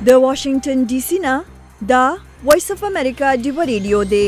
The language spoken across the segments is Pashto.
د واشنگټن ډي سي نه دا وایس اف امریکا ډیو ریډیو دی.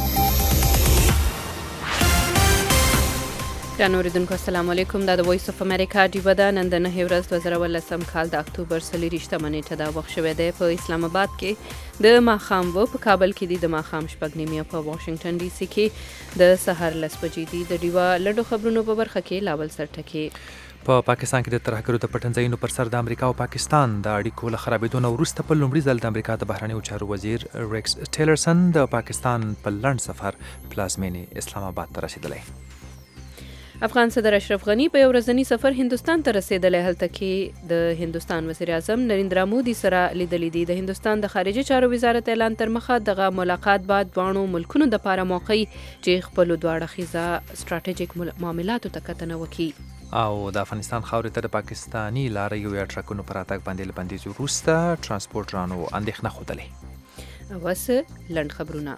ګرانو اوریدونکو السلام علیکم. دا د وایس اف امریکا ډیو ده. نن د 9 ورځ 2018 کال د اکتوبر 23 نیټه دا وخت شوی دی. په اسلام آباد کې د ماښام په کابل کې د ماښام 9:30 په واشنگټن ډي سي کې د سحر 10 بجې دي. د ډیو لډو خبرونو په برخه کې لاول سرټکی. په پاکستان کې د ترهګرو د پټنځایونو پر سر د امریکا او پاکستان د اړیکو له خرابېدو نه وروسته په لومړي ځل د امریکا د بهرنیو چارو وزیر ریکس ټیلرسن د پاکستان په لنډ سفر پلازمینې اسلام آباد ته رسیدلی. افغان صدر اشرف غنی په یو ورځني سفر هندستان ته رسیدلی. هلته کې د هندستان وزیر اعظم نریندرا مودي سره لیدلي دي. د هندستان د خارجه چارو وزارت اعلان تر مخه دغه ملاقات بعد دواړو ملکونو دپاره موقع چې خپلو دواړه خیزه سټراټیجیک معاملاتو ته کتنه وکړي. او د افغانستان خاورې ته د پاکستاني لاریو یا ټرکونو پر راتګ باندې له بندیز وروسته ټرانسپورټرانو اندېښنه ښودلې. اوس لنډ خبرونه.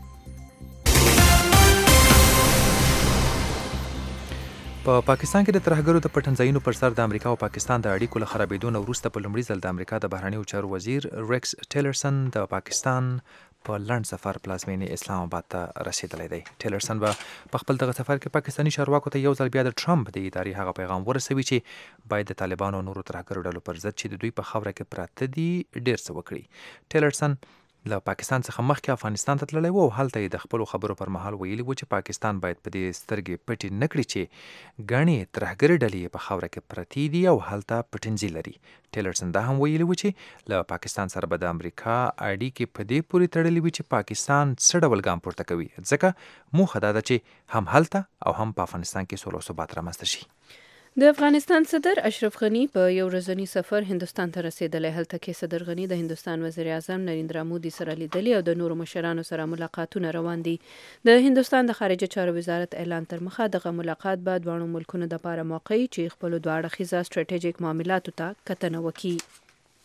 په پاکستان کې د ترهګرو د پټنځایونو پر سر د امریکا او پاکستان د اړیکو له خرابېدو نه وروسته په لومړي ځل د امریکا د بهرنیو چارو وزیر ریکس ټیلرسن د پاکستان په لنډ سفر پلازمینې اسلام آباد ته رسیدلی دی. ټیلرسن به په خپل دغه سفر کې پاکستاني چارواکو ته یو ځل بیا د ټرمپ د ادارې هغه پیغام ورسوي چې باید د طالبانو او نورو ترهګرو ډلو پر ضد چې د دوی په خاوره کې پراته دي ډېر څه وکړي. ټیلرسن له پاکستان څخه مخکې افغانستان ته تللی و او هلته یې د خپلو خبرو پر مهال ویلي و چې پاکستان باید په دې سترګې پټې نه کړي چې ګڼې ترهګرې ډلې په خاوره کې پرتې دي او هلته پټنځي لري. ټیلرسن دا هم ویلي و چې له پاکستان سره به د امریکا اړیکې په دې پورې تړلې وي چې پاکستان څه ډول ګام پورته کوي، ځکه موخه دا ده چې هم هلته او هم په افغانستان کې سوله او ثبات رامنځته شي. د افغانستان صدر اشرف غنی په یو ورځني سفر هندستان ته رسیدلی. هلته کې صدر غنی د هندستان وزیر اعظم نریندرا مودي سره لیدلي او د نورو مشرانو سره ملاقاتونه روان دي. د هندستان د خارجه چارو وزارت اعلان تر مخه دغه ملاقات به دواړو ملکونو دپاره موقع چې خپلو دواړه خیزه سټراټیجیک معاملاتو ته کتنه وکړي.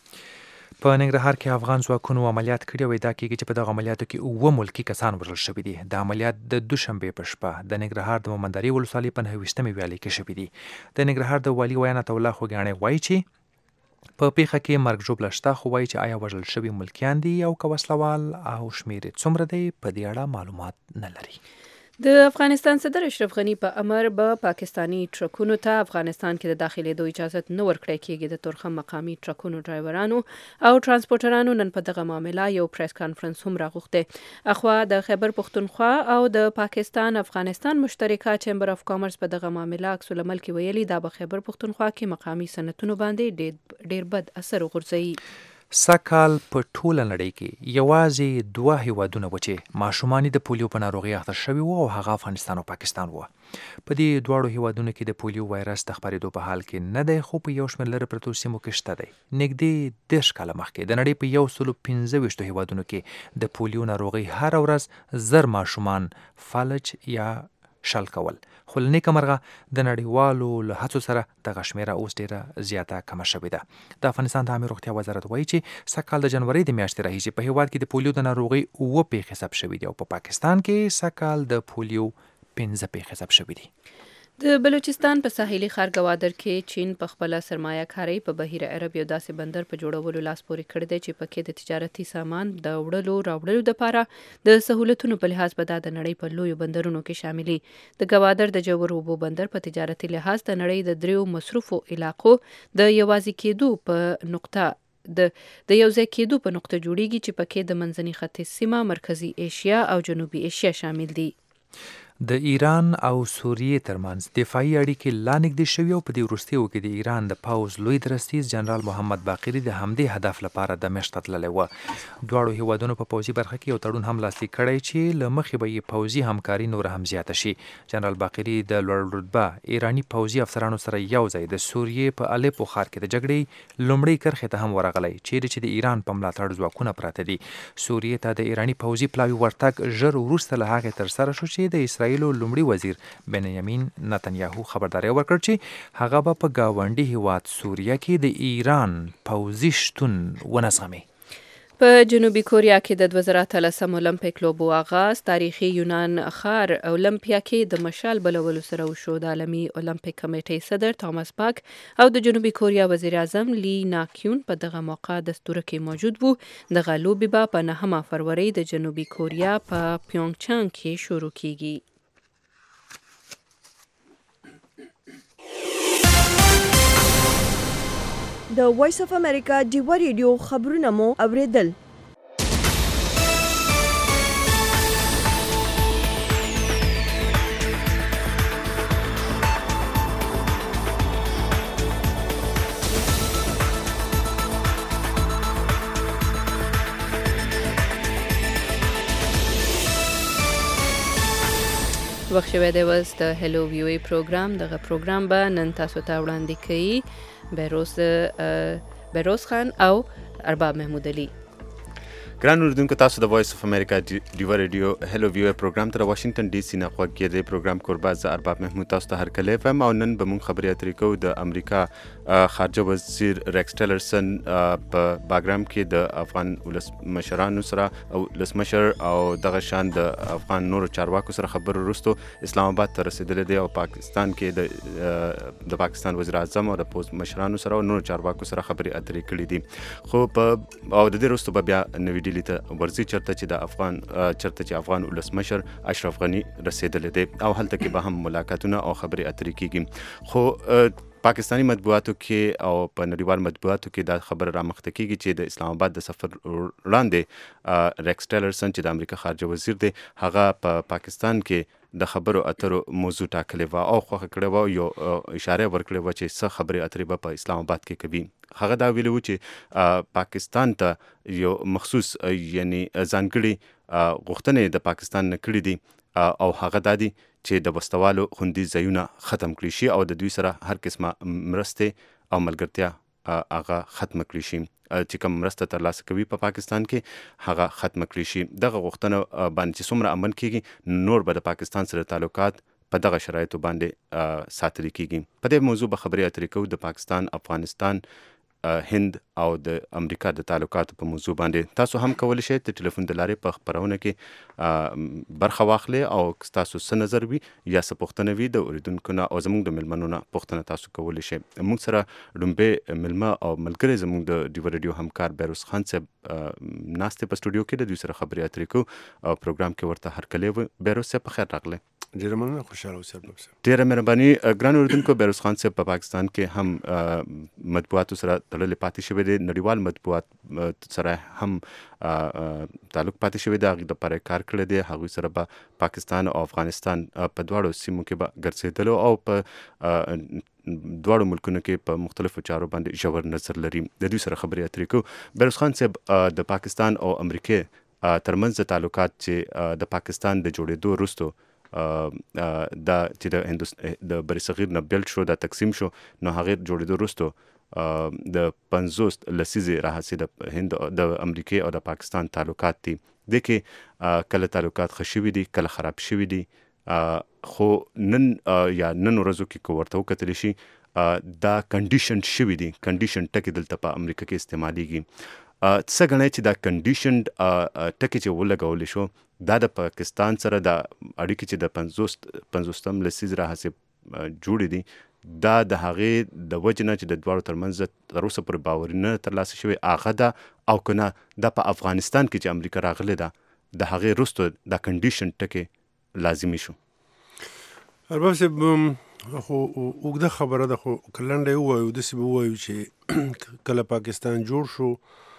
په ننګرهار کې افغان ځواکونو عملیات کړي او ادعا کېږي چې په دغه عملیاتو کې 9 ملکي کسان وژل شوي دي. د عملیات د دوشنبې په شپه د ننګرهار د مومندرې ولسوالۍ په 29مې ویالې کې شوي دي. د ننګرهار د والي عنایت الله خوږیاڼی وایي چې په پیښه کې مرګ ژوبله شته، خو وایي چې آیا وژل شوي ملکیان دي او که وسلوال او شمیر یې څومره دی په دې اړه معلومات نه لري. د افغانستان صدر اشرف غنی په امر به پاکستانی ټرکونو ته افغانستان کې د داخلېدو اجازه نه ورکړی کېږي. د تورخم مقامي ټرکونو ډرایورانو او ترانسپورټرانو نن په دغه معامله یو پریس کانفرنس هم راغوښتی. اخوا د خیبر پښتونخوا او د پاکستان افغانستان مشترکه چیمبر اف کامرس په دغه معامله عکس العمل کې ویلي دا به خیبر پښتونخوا کې مقامي صنعتونو باندې ډېر بد اثر وغورځوي. سږکال په ټوله نړۍ کې یوازې 2 هیوادونه و چې ماشومان د پولیو په ناروغۍ اخته شوي وو او هغه افغانستان او پاکستان وو. په دې دواړو هیوادونو کې د پولیو وایرس د خپرېدو په حال کې نه دی، خو په یو شمېر لرې پرتو سیمو کې شته دی. نږدې 10 کاله مخکې د نړۍ په 125 هیوادونو کې د پولیو ناروغۍ هر ورځ 1000 ماشومان فلج یا شل کول، خو له نیکه مرغه د نړیوالو له هڅو سره دغه شمېره اوس ډېره زیاته کمه شوې ده. د افغانستان د عامې روغتیا وزارت وایي چې سږکال د جنورۍ د میاشتې راهیسې په هیواد کې د پولیو د ناروغۍ 9 پیښې ثبت شوي دي او په پاکستان کې سږکال د پولیو 15 پیښې ثبت شوي دي. د بلوچستان په ساحلي ښار ګوادر کې چین په خپله سرمایه کارۍ په بحیر عرب یو داسې بندر په جوړولو لاس پورې کړی دی چې پکې د تجارتي سامان د وړلو راوړلو دپاره د سهولتونو په لحاظ به دا د نړۍ په لویو بندرونو کې شاملي. د ګوادر د ژورو اوبو بندر په تجارتي لحاظ د نړۍ د 3 مصروفو علاقو د یوازې کېدو په نقطه د یو ځای کېدو په نقطه جوړیږي چې پکې د منځني ختیځ سیمه، مرکزي ایشیا او جنوبي ایشیا شامل دي. د ایران او سوریې ترمنځ دفاعي اړیکې لا نږدې شوي او په دې وروستیو کې د ایران د پوځ لوی درستیز جنرال محمد باقري د همدې هدف لپاره دمشق ته تللی و. دواړو هیوادونو په پوځي برخه کې یو تړون هم لاسلیک کړی چې له مخې به یې پوځي همکاري نور هم زیاته شي. جنرال باقري د لوړ رتبه ایراني پوځي افسرانو سره یو ځای د سوریې په الیپو ښار کې د جګړې لومړۍ کرښې ته هم ورغلی، چیرې چې د ایران په ملاتړ ځواکونه پراته دي. سوریې ته د ایراني پوځي پلاوي ورتګ ژر وروسته له هغې ترسره شو چې د اسرائیلو لومړي وزیر بنیامین نتنیاهو خبرداری ورکړ چې هغه به په ګاونډي هیواد سوریه کې د ایران پوځي شتون ونه زغمي. په جنوبي کوریا کې د 2013 اولمپیک لوبو آغاز تاریخي یونان ښار اولمپیا کې د مشال بلولو سره وشو. د عالمي اولمپیک کمیټې صدر تاماس پاک او د جنوبي کوریا وزیر اعظم لی ناکیون په دغه موقع د ستوره کې موجود وو. دغه لوبې به په 9 فروری د جنوبي کوریا په پیونګچانګ کې شروع کیږي. د وایس اف امریکا ډیوا ریډیو خبرونه مو اوریدل. وخت شوی دی اوس د هلو وی او پروګرام. دغه پروګرام به نن تاسو ته وړاندې کوي بهروز خان او ارباب محمود علي. ګران اوریدونکو، تاسو د وایس اف امریکا ډیوا ریډیو هلو وی او پروګرام تر واشنگټن ډي سي نه غوږ کېدی. پروګرام کوربه زه ارباب محمود تاسو ته هرکلی فهم او نن به مونږ خبرې اترې کوو د امریکا خارجه وزیر ریکس ټیلرسن په باګرام کې د افغان ولسمشرانو سره او ولسمشر او دغه شان د افغان نورو چارواکو سره خبرو وروسته اسلام آباد ته رسېدلی دی او پاکستان کې د پاکستان وزیر اعظم او د پوز مشرانو سره او نورو چارواکو سره خبرې اترې کړې دي. خو او د دې وروسته به بیا نوي ډیلي ته ورځي چرته چې افغان ولسمشر اشرف غني رسېدلی دی او هلته کې به هم ملاقاتونه او خبرې اترې کیږي. خو پاکستانی مطبوعاتو کې او په نړیوال مطبوعاتو کې دا خبر رامخته کیږي چې د اسلام آباد د سفر وړاندې ریکس ټیلرسن چې د امریکا خارجه وزیر دی هغه په پاکستان کې د خبرو اترو موضوع ټاکلې وه او خوښه کړې وه، یو اشاره ورکړې وه چې څه خبرې اترې به په اسلام آباد کې کوي. هغه دا ویلي وو چې پاکستان ته یو مخصوص یعنی ځانګړي غوښتنې د پاکستان نه کړي دي او هغه دا دي چې د وسوالو خوندي ځایونه ختم کړي شي او د دوی سره هر قسمه مرستې او ملګرتیا هغه ختم کړي شي، چې کوم مرسته ترلاسه کوي په پاکستان کې هغه ختم کړي شي. دغه غوښتنه باندې چې څومره عمل کیږي نور به د پاکستان سره تعلقات په دغه شرایطو باندې ساتل کیږي. په دې موضوع به خبرې اترې کوو د پاکستان، افغانستان، هند او د امریکا د تعلقاتو په موضوع باندې. تاسو هم کولی شئ د ټلیفون د لارې په خپرونه کې برخه واخلئ او تاسو څه نظر وي یا څه پوښتنه وي د اوریدونکو نه او زموږ د مېلمنو نه پوښتنه تاسو کولی شئ. موږ سره لومبۍ مېلمه او ملګری زموږ د ډیوا ریډیو همکار بهروز خان صاحب ناست په سټوډیو کې د دوی سره خبرې اترې کوو او پروګرام کې ورته هرکلی وي. بهروز صاحب په خیر راغلی. ډېره مننه، خوشحاله اوسئ. ډېره مهرباني. ګران اوریدونکو، بهروز خان صاحب په پاکستان کې هم مطبوعاتو سره تړلې پاتې شوی دی، نړیوال مطبوعات سره هم تعلق پاتې شوی دی، هغوی دپاره کار کړی دی. هغوی سره به پاکستان او افغانستان په دواړو سیمو کې به ګرځېدلو او په دواړو ملکونو کې په مختلفو چارو باندې ژور نظر لري. د دوی سره خبرې اترې کوو. بهروز خان صاحب، د پاکستان او امریکې ترمنځ د تعلقات چې د پاکستان د جوړېدو وروسته دا چې د برصغیر نه بیل شو، دا تقسیم شو، نو هغې جوړېدو وروسته د 50 لسیزې راهیسې د هند د امریکې او د پاکستان تعلقات دي. دې کې کله تعلقات ښه شوي دي، کله خراب شوي دي. خو نن ورځو کې که ورته وکتلی شي دا کنډیشن شوي دي. کنډیشن ټکي دلته په امریکا کې استعمالیږي. څه ګڼئ چې دا کنډیشن ټکي چې ولګولی شو دا د پاکستان سره د اړیکې چې د 50 لسیز راهیسې جوړې دي دا د هغې د وجې نه چې د دواړو ترمنځ تر اوسه پورې باوري نه ترلاسه شوی هغه ده، او که نه دا په افغانستان کې چې امریکا راغلی ده د هغې وروسته دا کنډیشن ټکې لازمي شو. ارباب صاحب، خو اوږده خبره ده، خو که لنډه یې ووایو داسې به ووایو چې کله پاکستان جوړ شو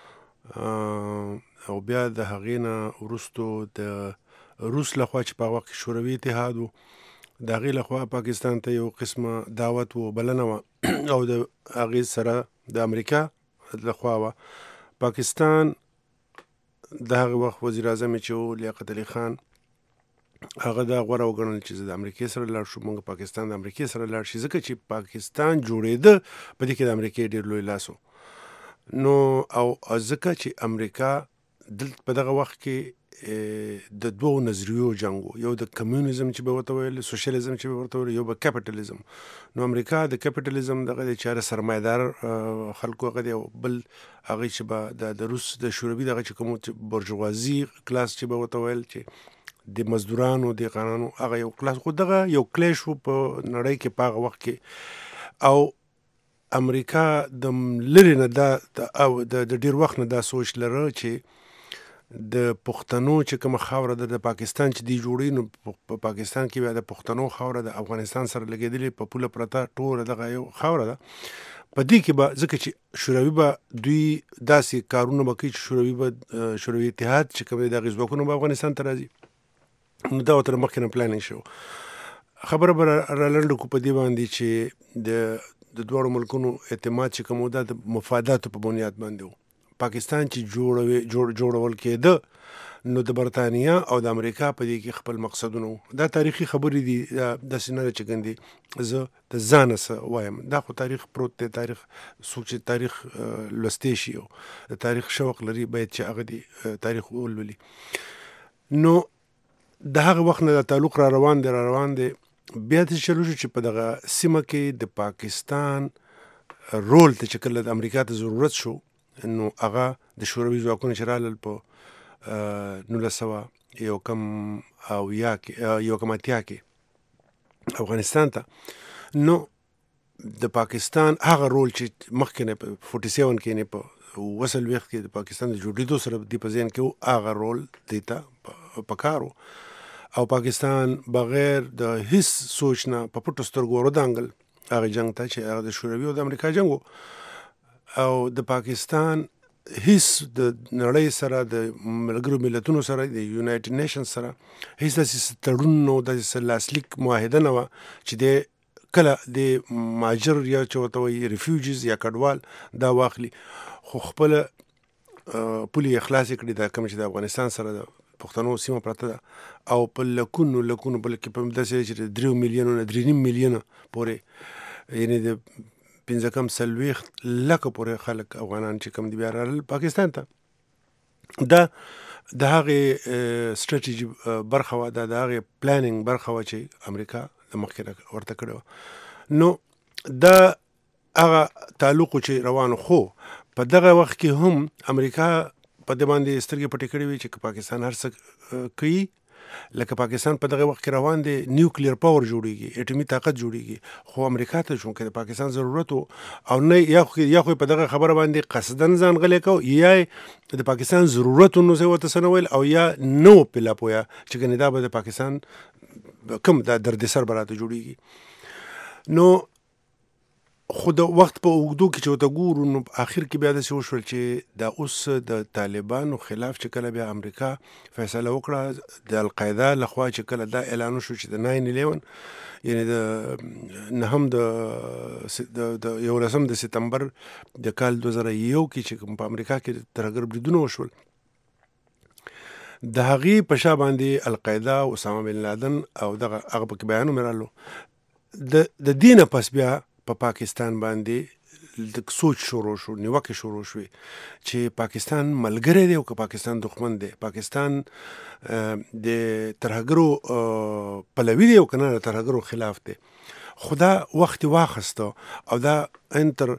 او بیا د هغې نه وروسته د روس لخوا چې په هغه وخت کې شوروي اتحاد و د هغې لخوا پاکستان ته یو قسمه دعوت و بلنه وه او د هغې سره د امریکا لخوا وه. پاکستان د هغه وخت وزیر اعظم چې و لیاقت علي خان هغه دا غوره وګڼل چې زه د امریکې سره لاړ شو، موږ پاکستان د امریکې سره لاړ شي، ځکه چې پاکستان جوړېده په دې کې د امریکې ډېر لوی لاس و. نو او ځکه چې امریکا دلته په دغه وخت کې د دوو نظریو جنګ و. یو د کمیونیزم چې به ورته ویل، سوشلیزم چې به ورته ویل، یو به کیپیټالیزم. نو امریکا د کیپیټالیزم دغه دی چې سرمایدار خلکو هغه دی، او بل هغه چې به د روس د شوروي دغه چې کوم برجوازي کلاس چې به ورته ویل چې د مزدورانو د قانونو هغه یو کلاس، خو دغه یو کلیش و په نړۍ کې په هغه وخت کې. او امریکا د لرې نه د ډېر وخت نه دا سوچ لره چې د پښتنو چې کومه خاوره ده د پاکستان چې دی جوړي، نو په پاکستان کې بیا د پښتنو خاوره د افغانستان سره لګېدلې په پوله پرته ټوله دغه یو خاوره ده. په دې کې به ځکه چې شوروي به دوی داسې کارونه به کوي چې شوروي اتحاد چې کوم دی د هغې ځواکونه به افغانستان ته راځي. نو دا ورته مخکې نه پلانینګ شو. خبره به رالنډه کو په دې باندې چې د دواړو ملکونو اعتماد چې کوم دا د مفاداتو په بنیاد باندې و. پاکستان چې جوړول کېده نو د برطانیا او د امریکا په دې کې خپل مقصدونه وو. دا تاریخي خبرې دي، داسې نه ده چې ګندې زه د ځانه څه وایم، دا خو تاریخ پروت دی. تاریخ څوک چې تاریخ لوستی شي او د تاریخ شوق لري باید چې هغه دی تاریخ ولولي. نو د هغه وخت نه دا تعلق را روان دی. بیا ته چلو شو چې په دغه سیمه کې د پاکستان رول ته چې کله د امریکا ته ضرورت شو، نو هغه د شوروي ځواکونه چې رالل په 1980 کې افغانستان ته، نو د پاکستان هغه رول چې مخکې نه په 47 کې نه په 1940 کې د پاکستان د جوړېدو سره د په ذهن کې هغه رول دی ته پکارو. او پاکستان بغیر د هیڅ سوچ نه په پټو سترګو ورودانګل هغه جنگ ته چې هغه د شوروي او د امریکا جنگ و. او د پاکستان هیڅ د نړۍ سره د ملګرو ملتونو سره د یونایټډ نیشن سره هیڅ داسې تړون نو داسې لاسلیک معاهده نه وه چې د کله د مهاجر یا چې ورته وایي ریفیوجیز یا کډوال دا واخلي. خو خپله پولې اخلاصې کړي، دا کوم چې د افغانستان سره د پښتنو سیمه پرته ده، او په لکونو بلکې په داسې چې 3 میلیونو نه 3.5 میلیونه پورې، یعنې د 15 لکه پورې خلک افغانان چې کوم دي بیا رالل پاکستان ته. دا د هغې سټریټیجي برخه وه، دا د هغې پلانینګ برخه وه چې امریکا د مخکې ورته کړې وه. نو دا هغه تعلق چې روانو، خو په دغه وخت کې هم امریکا په دې باندې سترګې پټې کړې وي چې پاکستان هر څه کوي، لکه پاکستان په دغه وخت کې روان دی نیوکلیر پاور جوړیږي، اټومي طاقت جوړیږي، خو امریکا ته چونکې د پاکستان ضرورت و او نه یا خو په دغه خبره باندې قصدن ځان غلی کو، یا د پاکستان ضرورت نو څه ورته څه نه ویل، او یا نو پله پویه چې ګنې دا به د پاکستان کوم دا دردسر به راته جوړیږي. نو خو د وخت په اوږدو کې چې ورته ګورو، نو آخر کې بیا داسې وشول چې دا اوس د طالبانو خلاف چې کله بیا امریکا فیصله وکړه د القاعده لخوا چې کله دا اعلان وشو چې د 9/11 یعنې د 11 سپتمبر د کال 2001 کې چې په امریکا کې ترهګر بریدونه وشول، د هغې په شا باندې القاعده او اسامه بن لادن او دغه هغه پکې بیانونه رالو. د دې نه پس بیا په پاکستان باندې د سوچ شروع شو، نیوکې شروع شوې چې پاکستان ملګری دی او که پاکستان دښمن دی، پاکستان د ترهګرو پلوي دی او که نه د ترهګرو خلاف دی. خو دا وخت واخسته او دا انتر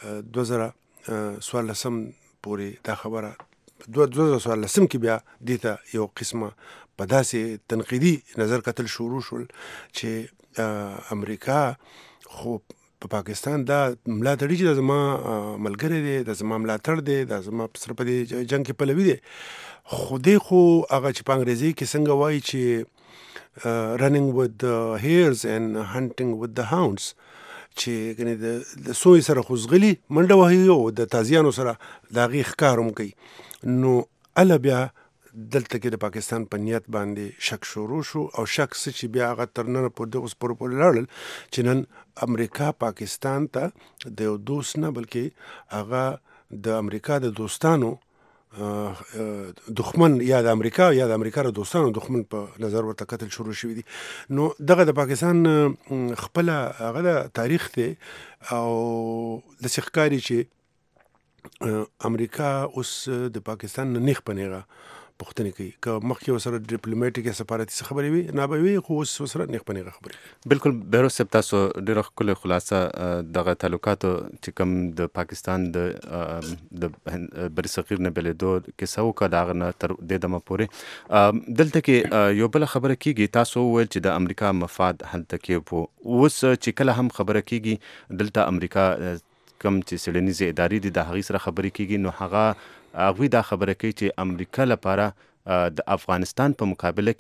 2014 پورې دا خبره 2014 کې بیا دې ته یو قسمه په داسې تنقیدي نظر کتل شروع شول چې امریکا خو په پاکستان دا ملاتړي چې دا زما ملګری دی، دا زما ملاتړ دی، دا زما سره په دې جنګ کې پلوي دی. خو دی خو هغه چې په انګریزي کې څنګه وایي چې running with the hares and hunting with the hounds، چې د سوی سره خو ځغلي منډه وهي او د تازیانو سره د هغې ښکار هم کوي. نو هله بیا دلته کې د پاکستان په نیت باندې شک شروع شو، او شک څه چې بیا هغه تر ننه پورې لاړل چې نن امریکا پاکستان ته د یو دوست نه بلکې هغه د امریکا د دوستانو دښمن یا د امریکا یا د امریکا د دوستانو دښمن په نظر ورته کتل شروع شوي دي. نو دغه د پاکستان خپله هغه د تاریخ دی او داسې ښکاري چې امریکا اوس د پاکستان نه نیغ په نیغه پوښتنې کوي که مخکې ورسره ډیپلوماټیک یا سفارتي خبرې وي نه به وي خو اوس ورسره نیغ په نیغه خبرې بالکل بهروز صاحب تاسو ډېره ښکلې خلاصه دغه تعلقاتو چې کوم د پاکستان د برصغیر نه بېلېدو کیسه وکړه د هغه نه تر دې دمه پورې دلته کې یو بله خبره کېږي تاسو وویل چې د امریکا مفاد هلته کې وو اوس چې کله هم خبره کېږي دلته امریکا کوم چې څېړنیزې ادارې دي د هغې سره خبرې کېږي نو هغوی دا خبره کوي چې امریکا لپاره د افغانستان په مقابله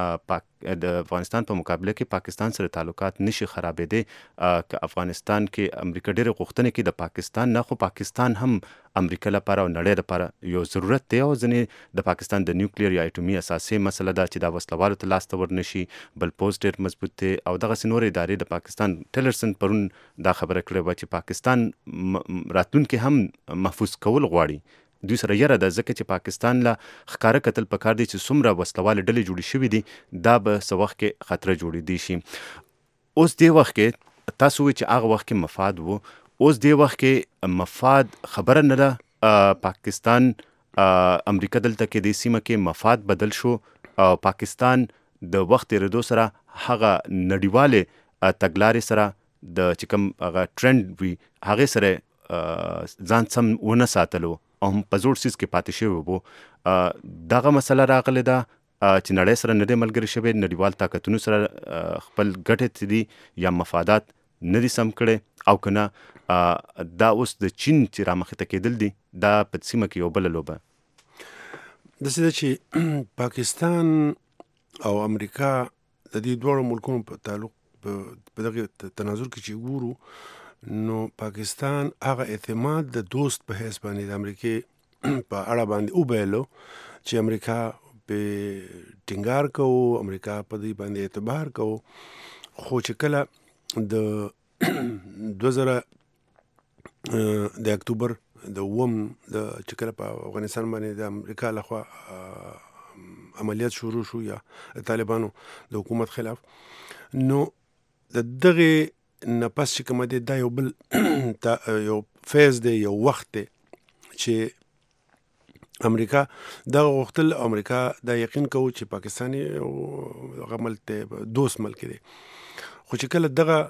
کې پاکستان سره تعلقات نشي خرابېدی که افغانستان کې امریکا ډېرې غوښتنې کوي د پاکستان نه خو پاکستان هم امریکا لپاره او نړۍ لپاره یو ضرورت دی او ځینې د پاکستان د نیوکلیر یا اټومي اساسي مسله ده چې دا وسلوالو ته لاس ته ورنشي بل پوسټ ډېر مضبوط دی او دغسې نورې ادارې د پاکستان ټیلرسن پرون دا خبره کړې وه چې پاکستان راتلونکي هم محفوظ کول غواړي دوی سره یره ده ځکه چې پاکستان له ښکاره کتل پکار دی چې څومره وسلوالې ډلې جوړې شوي دي دا به څه وخت کې خطره جوړېدی شي اوس دې وخت کې تاسو وایئ چې هغه وخت کې مفاد و اوس دې وخت کې مفاد خبره نه ده پاکستان امریکا دلته کې دې سیمه کې مفاد بدل شو او پاکستان د وخت تېرېدو سره هغه نړیوالې تګلارې سره د چې کوم هغه ټرند وي هغې سره ځان سم ونه ساتلو او هم په زوړ څیز کې پاتې شوی وو دغه مسله راغلې ده چې نړۍ سره نه دی ملګري شوی نړیوال طاقتونو سره خپل ګټې دي یا مفادات نه دي سم کړی او که نه دا اوس د چین چې رامخې ته کېدل دي دا په سیمه کې یو بله لوبه داسې ده چې پاکستان او امریکا د دې دواړو ملکونو په تعلق په دغه تناظر کې چې ګورو نو پاکستان هغه اعتماد د دوست په حیث باندې د امریکې په اړه باندې وبایلو چې امریکا په ټینګار کوو امریکا په دې باندې اعتبار کوو خو چې کله د 2000 د اکتوبر د اووم د چې کله په افغانستان باندې د امریکا لخوا عملیات شروع شو یا طالبانو د حکومت خلاف نو د دغه نه پس چې کومه دی دا یو بل یو فیز دی یو وخت دی چې امریکا دغه غوښتل امریکا دا یقین کوو چې پاکستاني هغه ملک دی دوست ملک دی خو چې کله دغه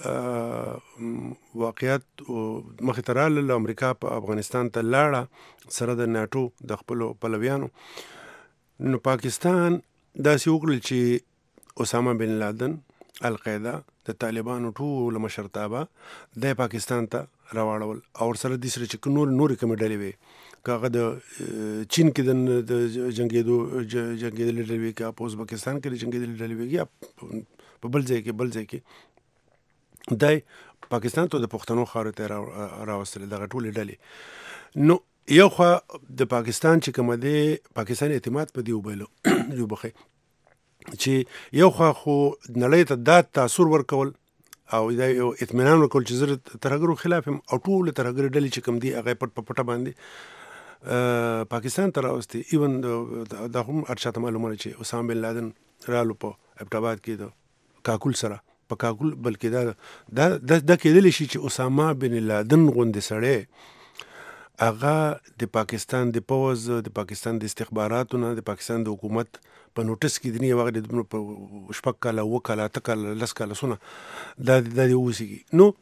واقعیت مخې ته راغلل امریکا په افغانستان ته لاړه سره د ناټو د خپلو پلویانو نو پاکستان داسې وکړل چې اسامه بن لادن القاعده د طالبانو ټول مشرتابه د پاکستان ته راوړل او سره د سره چې نورې کومې ډلې وي کاغه د چین کې د جنگیدلې ډلې وي که په ازبکستان کې جنگیدلې ډلې وي یا په بل ځای کې دای پاکستان ته د پښتنو خاورې ته راوستل دغه ټولې ډلې نو یو خوا د پاکستان چې کومه دی پاکستان اعتماد په دې وبایلو یو بخې چې یو خوا خو نړۍ ته دا تاثر ورکول او دا یو اطمینان ورکول چې زه ترهګرو خلاف یم او ټول ترهګر ډلې چې کوم دي هغه پټ په پټه باندې پاکستان ته راوستي ایون دا هم هر چاته معلومه چې اسامه بن لادن رالو په ابټاباد کې د کاکول سره په کاکول بلکې دا کېدلی شي چې اسامه بن لادن غوندې سړی هغه د پاکستان د پوز د پاکستان د استخباراتو نه د پاکستان د حکومت په نوټس کې دی هغه د په شپږ کاله اووه کاله اته کاله لس کاله سونه دا د اوسېږي نو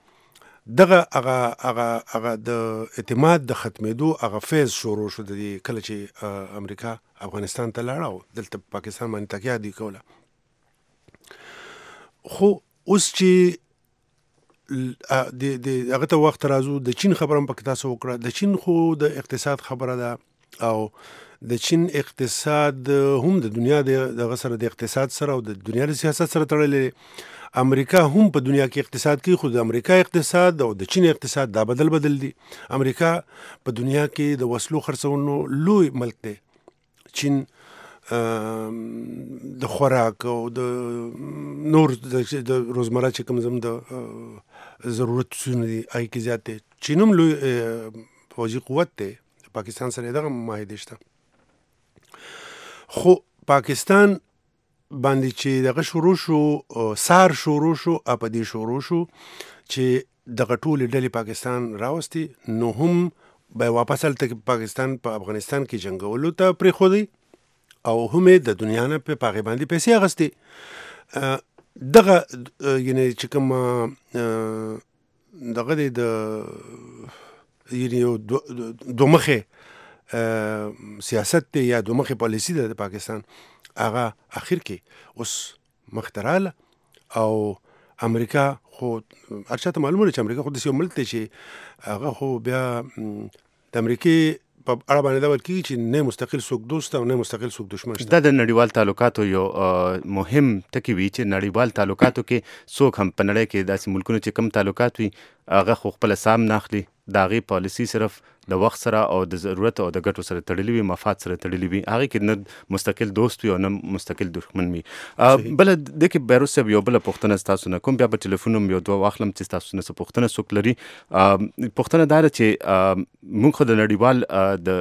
دغه هغه د اعتماد د ختمېدو هغه فیز شروع شو د کله چې امریکا افغانستان ته لاړه او دلته پاکستان باندې تکیه دی کوله خو اوس چې د هغه ته وخت راځو د چین خبره هم پکې تاسو وکړه د چین خو د اقتصاد خبره ده او د چین اقتصاد هم د دنیا دغه سره د اقتصاد سره او د دنیا د سیاست سره تړلې امریکا هم په دنیا کې اقتصاد کې خو د امریکا اقتصاد او د چین اقتصاد دا بدل دي امریکا په دنیا کې د وسلو خرڅونو لوی ملک دی چین د خوراک او د نور د روزمره چې کوم زم د ضرورت څونه دي هغې کې زیات دی چین هم لوی فوجي قوت دی پاکستان سره دغه معاهدې شته خو پاکستان باندې چې دغه شروع شو سار شروع شو اپدې شروع شو چې دغه ټولې ډلې پاکستان راوستي نو هم به واپس هلته پاکستان په افغانستان کې جنګولو ته پرېښودی او هم د دنیا نه په پاغه باندې پیسې اغستې. دغه یعنی چې کوم دغه د یعنی دومخه سیاست یا دومخه پالیسی د پاکستان هغه اخر کې اوس مختراله او امریکا خو ارشاد معلومه چې امریکا خو د یو ملک دی چې هغه خو بیا د امریکای په اړه باندې دا ورکی چې نه مستقل څوک دوست او نه مستقل څوک دشمن شته. دا د نړیوال تعلقاتو یو مهم ټکی وی چې نړیوال تعلقاتو کې څوک هم په نړۍ کې داسې ملکونو چې کم تعلقات وي هغه خو خپل سام نه اخلي، د هغې پالیسي صرف د وخت سره او د ضرورت او د ګټو سره تړلي وي، مفاد سره تړلي وي، هغې کې نه مستقل دوست وي او نه مستقل دښمن وي. بله دې کې بیروس صاحب یو بله پوښتنه ستاسو نه کوم، بیا به ټلیفون هم یو دوه واخلم چې ستاسو نه څه پوښتنه څوک لري. پوښتنه دا ده چې موږ خو د نړیوال د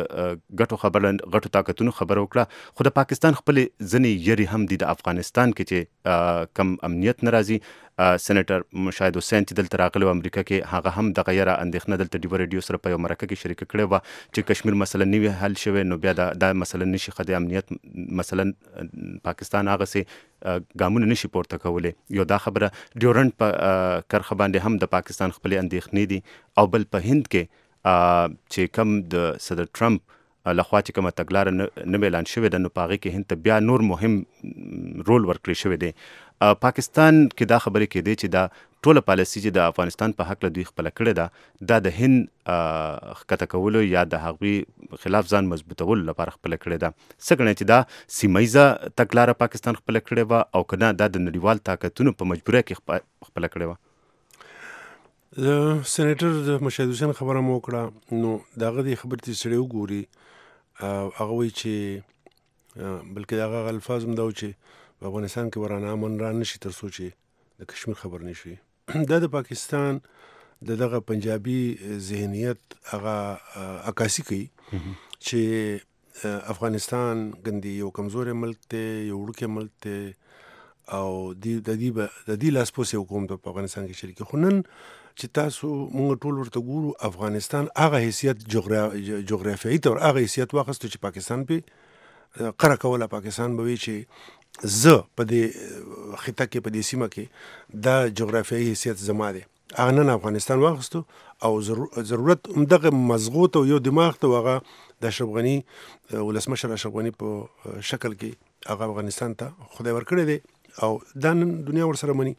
غټو طاقتونو خبره وکړه، خو د پاکستان خپلې ځینې یرې هم دي د افغانستان کې چې کم امنیت نه راځي. سېنیټر مشاهد حسین چې دلته راغلی و امریکا کې، هغه هم دغه یره اندېښنه دلته ډیوه ریډیو سره په یو مرکه کې شریکه کړې وه چې کشمیر مسله نه وي حل شوې نو بیا دا مسله نشي د امنیت مثلا پاکستان هغسې ګامونه نشي پورته کولی. یو دا خبره ډیورنټ په کرښه باندې هم د پاکستان خپلې اندېښنې دي، او بل په هند کې چې کم د صدر ټرمپ لخوا چې کومه تګلاره نه اعلان شوې ده نو په هغې کې هند ته بیا نور مهم رول ورکړی شوی دی. پاکستان کې دا خبرې کېدې چې دا ټوله پالیسي چې د افغانستان په حق له دوی خپله کړې ده دا د هند ښکته کولو یا د هغوی خلاف ځان مضبوطولو لپاره خپله کړې ده. څه ګڼئ چې دا سیمه ییزه تګلاره پاکستان خپله کړې وه او که نه دا د نړیوال طاقتونو په مجبوریه کې خپله کړې وه؟ د سېنیټر مشاهد حسین خبره مو وکړه نو د هغه دې خبرې ته سړی وګوري، هغه وایي چې بلکې د هغه الفاظ هم دا و چې په افغانستان کې ورانه امن را نشي تر څو چې د کشمیر خبر نشي. دا د پاکستان د دغه پنجابي ذهنیت هغه عکاسي کوي چې افغانستان ګندې یو کمزورې ملک دی، یو وړوکی ملک دی او د دې لاسپوڅی حکومت په افغانستان کې شریک. خو نن چې تاسو موږ ټول ورته ګورو، افغانستان هغه حیثیت جغرافیایي طور هغه حیثیت واخیستو چې پاکستان پې قره کوله. پاکستان به وي چې زه په دې خطه کې په دې سیمه کې دا جغرافیایي حیثیت زما دی. هغه نن افغانستان واخیستو او ضرورت همدغه مضغوط او یو دماغ ته هغه د اشرف غني ولسمشر اشرف غني په شکل کې هغه افغانستان ته خدای ورکړی دی او دا نن دنیا ورسره مني.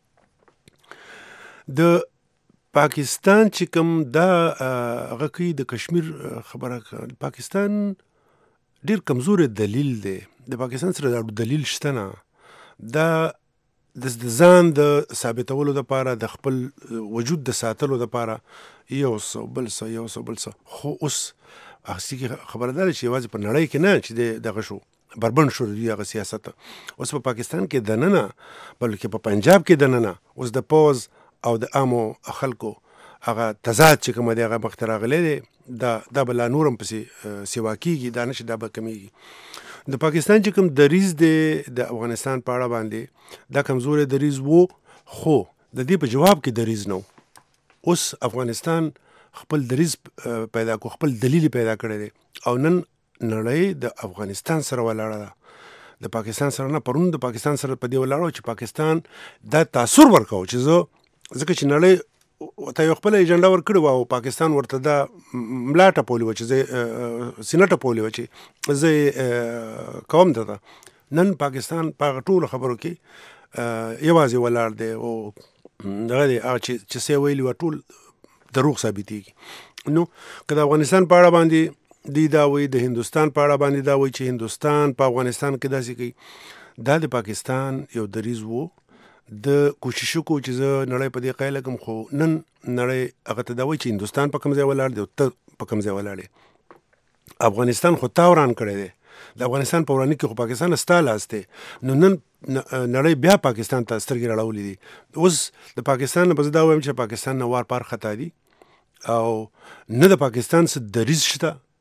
د پاکستان چې کوم دا هغه کوي د کشمیر خبره، پاکستان ډیر کمزور دلیل دی. د پاکستان سره دا دلیل شته نه. دا د ځان د ثابتولو دپاره، د خپل وجود د ساتلو دپاره یو څه بل څه. خو اوس هغسې خبره دا ده چې یوازې په نړۍ کې نه چې دغه شو بربند شو دوی هغه سیاست، اوس په پاکستان کې دننه بلکې په پنجاب کې دننه اوس د پوز او د عامو خلکو هغه تضاد چې کومه دی هغه مخته راغلی دی. دا به لا نور هم پسې سیوا کېږي، دا نشي دا به کمیږي. د پاکستان چې کوم دریځ دی د افغانستان په اړه باندې دا کمزوری دریځ وو، خو د دې په جواب کې دریځ نه و. اوس افغانستان خپل دریځ پیدا کو، خپل دلیل پیدا کړی دی او نن نړۍ د افغانستان سره ولاړه ده، د پاکستان سره نه. پرون د پاکستان سره په دې ولاړه چې پاکستان دا تاثر ورکاو چې ځکه چې نړۍ ته یو خپله ایجنډا ورکړې وه او پاکستان ورته دا ملا ټپولې وه چې زه سینه ټپولې وه چې زه یې کوم درته. نن پاکستان په هغه ټولو خبرو کې یوازې ولاړ دی او دغه دی هغه چې څه ویلي وه ټول دروغ ثابتېږي. نو که د افغانستان په اړه باندې دی دا وایي، د هندوستان په اړه باندې دا وایي چې هندوستان په افغانستان کې داسې کوي، دا د پاکستان یو دریځ وو. د کوشش وکړو چې زه نړۍ په دې قایله کړم، خو نن نړۍ هغه ته دا وایي چې هندوستان په کوم ځای ولاړ دی او ته په کوم ځای ولاړ یې. افغانستان خو تا وران کړی دی، د افغانستان په وراني کې خو پاکستان ستا لاس دی. نو نن نړۍ بیا پاکستان ته سترګې راړولې دي. اوس د پاکستان نه به زه دا وایم چې پاکستان نه وار پار خطا دي او نه د پاکستان څه دریځ شته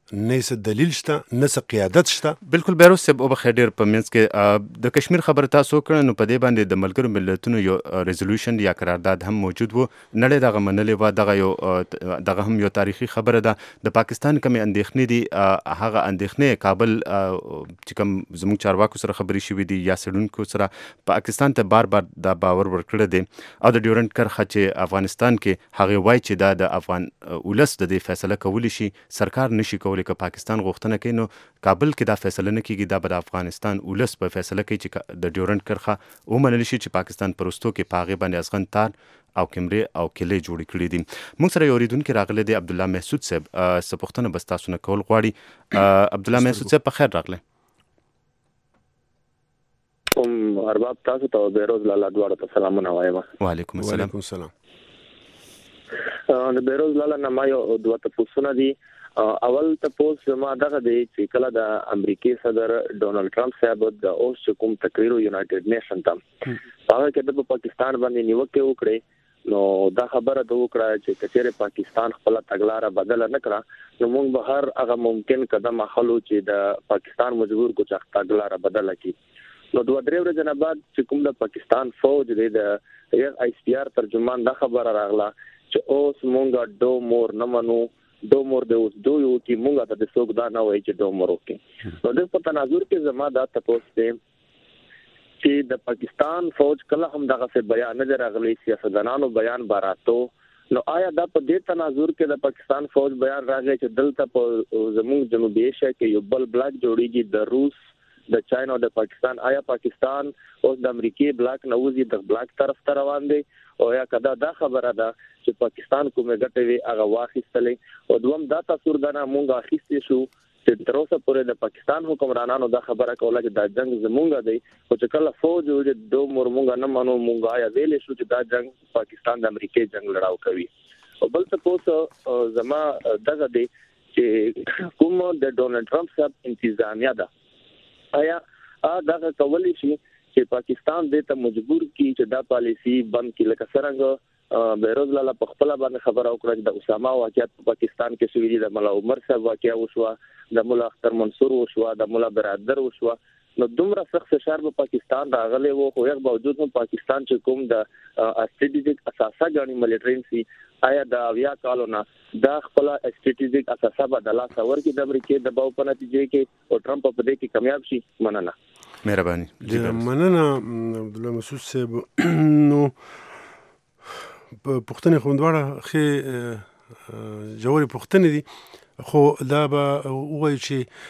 نه څه دلیل شته نه څه قیادت شته. بالکل بیروز صاحب وبخښئ ډېر په منځ کې د کشمیر خبره تاسو وکړه نو په دې باندې د ملګرو ملتونو یو ریزولوشن یا قرارداد هم موجود و، نړۍ دغه منلې وه. دغه هم یو تاریخي خبره ده. د پاکستان کومې اندېښنې دي هغه اندېښنې کابل چې کوم زموږ چارواکو سره خبرې شوي دي یا څېړونکو سره پاکستان ته بار بار دا باور ورکړی دی او د ډیورنډ کرښه چې افغانستان کې هغې وایي چې دا د افغان ولس د دې فیصله کولی شي، سرکار نشي کولی. که پاکستان غوښتنه کوي نو کابل کې دا فیصله نه کیږي، دا به د افغانستان ولس په فیصله کوي چې د ډیورنډ کرښه ومنل شي چې پاکستان پرستو کې په هغې باندې ازغن تار او کمرې او کلې جوړې کړي دي. موږ سره یو اورېدونکی راغلی دی عبدالله محسود صاحب، څه پوښتنه بس تاسو نه کول غواړي. عبدالله محسود صاحب په خیر راغلی. ارباب تاسو ته بیروز لالا دواړو ته سلامونه وایم. وعلیکم السلام. وعلیکم السلام. د بیروز لالا نه ما یو دوه تپوسونه دي. اول تپوس زما دغه دی چې کله د امریکای صدر ډونالد ټرمپ صاحب د اوس کوم تقریر یونایټډ نیشن ته هغه کې د پاکستان باندې نیوکه وکړي نو دا خبره د وکړه چې کچېره پاکستان خپل تګلارې بدل نه کړه نو موږ به هر هغه ممکن قدم اخلو چې د پاکستان مجبور کو چې تګلارې بدل کړي. نو دوه درې ورځې نه بعد چې کوم د پاکستان فوج د آی سی آر ترجمان دا خبره راغله چې اوس مونږه دو مور نه منو، دو مور د اوس دو یو کې مونږه ته د څوک دا نه وایي چې دو مور وکړي. نو د په تناظر کې زما دا تاسو ته چې د پاکستان فوج کله هم دغه څه بیان نه راغلی، سیاستدانانو بیان باراتو. نو آیا دا په دې تناظر کې د پاکستان فوج بیان راغی چې دلته په زموږ جنوبي ایشیا کې یو بل بلاک جوړیږي د روس، د چاینا او د پاکستان، آیا پاکستان اوس د امریکای بلاک نوځي د بلاک طرف ته روان دی او یا کدا دا خبره ده چې پاکستان کومه ګټه وی هغه واخیستلې او دوم دا تاثیر دا مونږه اخیستې شو چې تر اوسه پورې د پاکستان حکمرانانو دا خبره کوله چې دا جنگ زمونږه دی او چې کله فوج د دو مور مونږه نه منو مونږه یا ویلې شو چې دا جنگ پاکستان د امریکای جنگ لړاو کوي. او بل څه زما دغه دی چې کوم د ډونالد ټرمپ صاحب انتظامیه ده آیا دا کولی شي چې پاکستان دې ته مجبور کی چې دا پالیسی بند کی لکه څنګه بیروز لالا په خپل باندې خبر او کړ چې د اسامه واقعیت په پاکستان کې شوې دي، د مولا عمر صاحب واقعیا وشو، د مولا اختر منصور وشو، د مولا برادر وشو. نو دومره سخت فشار په پاکستان راغلی وو خو یو باوجود هم پاکستان چې کوم د استراتیژیک اساسه غني ملټري آیا د اویا کالو نه دا خپل استراتیژیک اساسه بدلا څور کې د امریکای د باو په نتیجه کې او ټرمپ په دې کې کامیاب شي. مننه. مهرباني. مننه عبدالله محسود صاحب. نو پوښتنې خو دواړه ښې جوړې پوښتنې دي خو دا به ووایو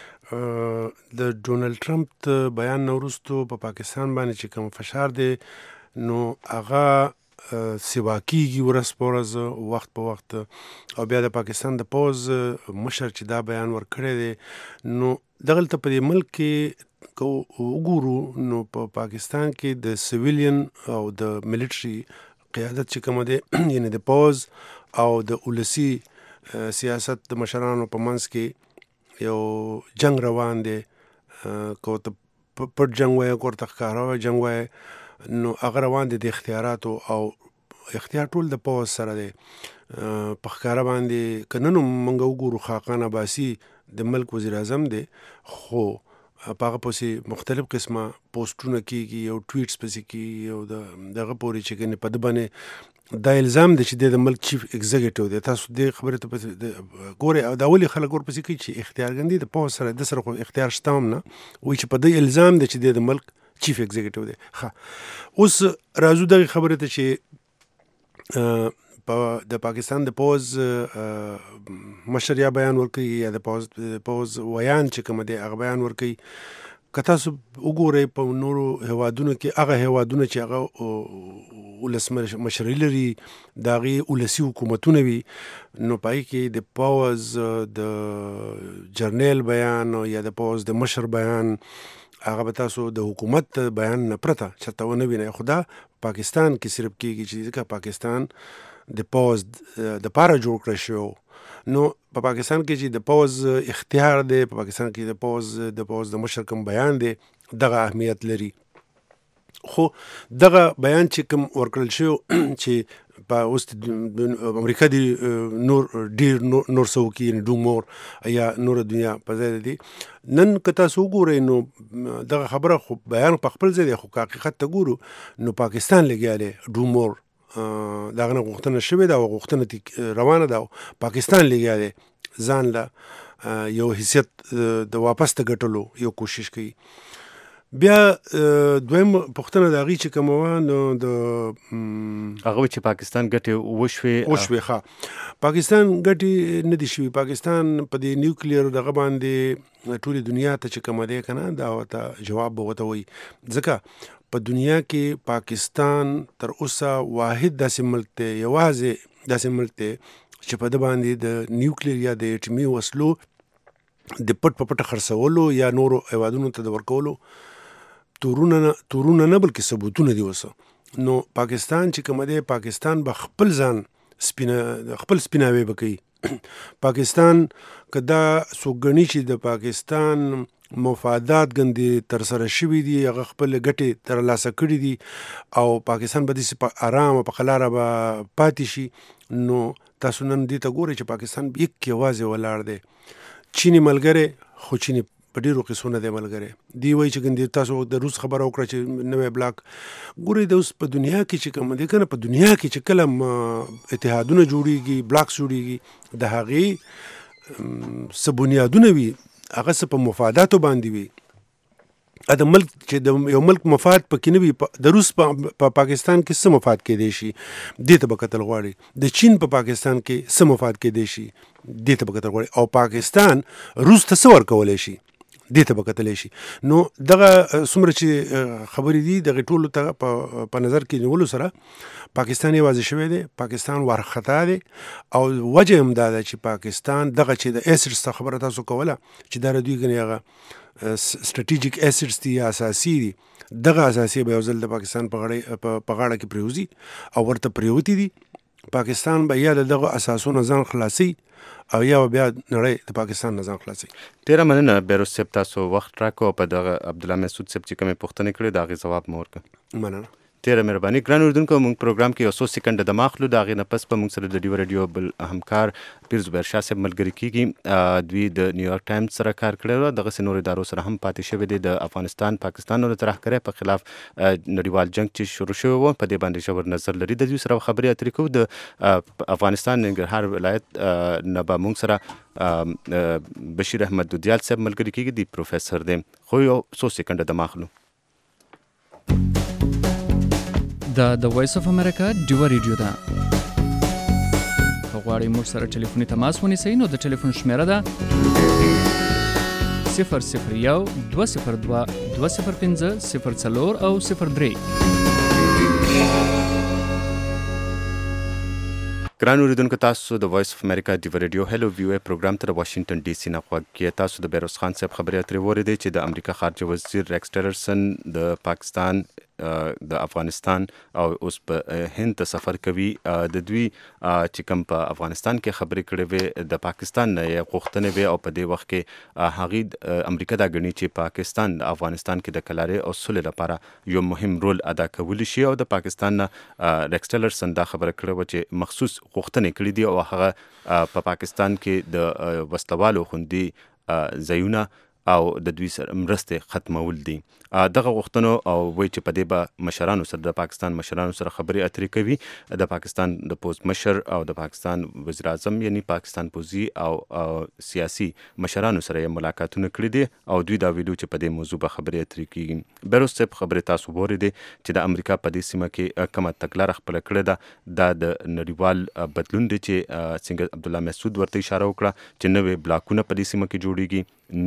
چې د ډونالد ټرمپ بیان نه وروستو په پاکستان باندې چې کوم فشار دی نو هغه سیوا کیږي ورځ په ورځ وخت په وخت او بیا د پاکستان د پوز مشر چې دا بیان ورکړی دی نو دغلته په دې ملک کې کو وګورو نو په پاکستان کې د سیویلین او د ملټري قیادت چې کوم دی یعنی د پوز او د ولسی سیاست د مشرانو په منځ کې یو جنگ روان دی، کو ته پټ جنگ وای کو ته ښکارا جنگ وای نو هغه روان دي د اختیاراتو او اختیار ټول د پوز سره دی په ښکارا باندې کننو منګو ګورو خاقان عباسی د ملک وزیر اعظم دی خو هغه پسې مختلف قسمه پوسټونه کیږي او ټویټس پسې کیږي او دغه پوري چې کنه په د باندې دا الزام دی چې د ملک چیف ایگزیکټیو دی. تاسو د خبره ته پسې ګوري او دا ولي خلک ور پسې کوي چې اختیارګندي د پوز سره د سره خو اختیار شته هم نه وای چې په د الزام دی چې د ملک چیف ایگزیکټیو دی. اوس راځو دغه خبره ته چې د پاکستان د پوز مشر یا بیان ورکړي یا د پوز ویان چې کوم دی هغه بیان ورکړي. که تاسو وګورئ په نورو هیوادونو کې هغه هیوادونه چې هغه ولس مشري لري د هغې ولسي حکومتونه وي نو په هغې کې د پوز د جرنیل بیان یا د پوز د مشر بیان هغه به تاسو د حکومت بیان نه پرته چېرته ونه وینئ. خو دا پاکستان کې صرف کېږي چې ځکه پاکستان د پوز د پاره جوړ کړی شو نو په پاکستان کې چې د پوز اختیار دی په پاکستان کې د پوز د مشر کوم بیان دی دغه اهمیت لري. خو دغه بیان چې کوم ورکړل شو چې اوس امریکا دی ډیر نور څه وکړي یعنې ډو مور یا نوره دنیا په ځای دی. نن که تاسو وګورئ نو دغه خبره خو بیان په خپل ځای دی، خو که حقیقت ته ګورو نو پاکستان لګیا دی ډو مور، دغه نه غوښتنه شوې ده او غوښتنه روانه ده او پاکستان لګیا دی ځان له یو حیثیت د واپس ته ګټلو یو کوشش کوي. بیا دویم پوښتنه د هغې چې کومه وه نو د هغه چې پاکستان ګټې وشوې ښه پاکستان ګټې نه دي شوي. پاکستان په دې نیوکلیر دغه باندې ټولې دنیا ته چې کومه دی که نه دا ورته جواب به ورته وایي، ځکه په دنیا کې پاکستان تر اوسه واحد داسې ملک دی، یوازې داسې ملک دی چې په ده باندې د نیوکلیر یا د اټمي وسلو د پټ په پټه خرڅولو یا نورو هیوادونو ته د ورکولو تورونه نه بلکې ثبوتونه دي اوسه. نو پاکستان چې کومه دی پاکستان به خپل ځان خپل سپیناوی به کوي. پاکستان که دا څوک ګڼي چې د پاکستان مفادات ګندې ترسره شوي دي، هغه خپل ګټې ترلاسه کړي دي او پاکستان به داسې په ارامه په قلاره به پاتې شي، نو تاسو نن دې ته ګورئ چې پاکستان یک یوازې ولاړ دی. چینی ملګری خو چینی په ډیرو قصو نه دی ملګری. دی وایي چې ګندې تاسو د روس خبره وکړه چې نوی بلاک ګورئ د اوس په دنیا کې چې کوم دی که نه په دنیا کې چې کله اتحادونه جوړیږي بلاکس جوړیږي د هغې څه بنیادونه وي هغه څه په مفاداتو باندې وي. د ملک چې د یو ملک مفاد پکې نه وي، د روس په پاکستان کې څه مفاد کېدی شي دې ته به کتل غواړي، د چین په پاکستان کې څه مفاد کېدی شي دې ته به کتل غواړي، او پاکستان روس ته څه ورکولی شي دې ته به کتلی شي. نو دغه څومره چې خبرې دي دغې ټولو ته په نظر کې نیولو سره پاکستان یوازې شوی دی، پاکستان وارخطا دی او وجه هم دا ده چې پاکستان دغه چې د ایسډز ته خبره تاسو کوله چې دا دوی ګنې هغه سټریټیجیک ایسډز دي یا اساسي دي، دغه اساسي به یو ځل د پاکستان په غاړه کې پریوزي او ورته پریوتي دي. پاکستان به یا د دغه اساسونو ځان خلاصي او یا بیا نړۍ د پاکستان نه ځان خلاصي. ډېره مننه بیروس صاحب، تاسو وخت راکړو په دغه عبدالله مسعود صاحب چې کومې پوښتنې کړې د هغې ځواب مو ورکړه. مننه. ډېره مهرباني. ګران اردوونکو، موږ پروګرام کې یو څو سکنډه دمه اخلو، د هغې نه پس به موږ سره د ډیو ریډیو بل همکار پیر زبیر شاه صاحب ملګري کېږي. دوی د نیویارک ټایمز سره کار کړی و، دغسې نورو ادارو سره هم پاتې شوی دی. د افغانستان پاکستان او د ترهګرۍ په خلاف نړیوال جنګ چې شروع شوی و په دې باندې ژور نظر لري. د دوی سره خبرې اترې کوو. د افغانستان ننګرهار ولایت نه به موږ سره بشیر احمد دودیال صاحب ملګري کېږي، دی پروفیسر دی. خو یو څو سکنډه دمه اخلو. دا د وایس اف امریکا ډیو ریډیو ده. که غواړئ موږ سره ټلیفوني تماس ونیسئ نو د ټلیفون شمیره ده 001 202 205 04 او 03. ګران اوریدونکو، تاسو د وایس اف امریکا ډیو ریډیو هلو ویو پروګرام ته د واشنگټن ډي سي نه غوږ کې. تاسو د بیروس خان صاحب خبرې اترې واورېدې چې د امریکا خارجه وزیر ریکس ټیلرسن د پاکستان د افغانستان او اوس په هند ته سفر کوي. د دوی چې کوم په افغانستان کې خبرې کړې وې د پاکستان نه یې غوښتنې وې او په دې وخت کې هغې امریکا دا ګڼي چې پاکستان د افغانستان کې د کلارۍ او سولې لپاره یو مهم رول ادا کولی شي او د پاکستان نه ریکس ټیلرسن دا خبره کړې وه چې مخصوص غوښتنې کړې دي او هغه په پاکستان کې د وسلوالو خوندي ځایونه او د دوی سره مرستې ختمول دي. دغه غوښتنو او وایي چې په دې به مشرانو سره د پاکستان مشرانو سره خبرې اترې کوي. د پاکستان د پوز مشر او د پاکستان وزیر اعظم یعنی پاکستان پوزي او سیاسي مشرانو سره یې ملاقاتونه کړي دي او دوی دا ویلو چې په دې موضوع به خبرې اترې کېږي. بیروس صاحب خبرې تاسو واورېدې چې د امریکا په دې سیمه کې کومه تګلاره خپله کړې ده. دا د نړیوال بدلون دی چې څنګه عبدالله مسعود ورته اشاره وکړه چې نوې بلاکونه په دې سیمه کې جوړیږي،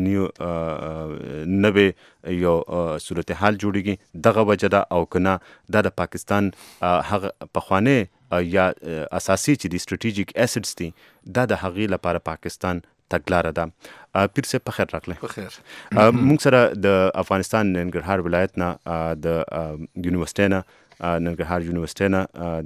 نوې یو صورتحال جوړیږي. دغه وجه ده او که نه دا د پاکستان هغه پخوانی یا اساسي چې د سټریټیجیک ایسډز دي دا د هغې لپاره پاکستان تګلاره ده. پیر صاحب په خیر راغلی. موږ سره د افغانستان ننګرهار ولایت نه د یونیورسټۍ نه ننګرهار یونیورسټۍ نه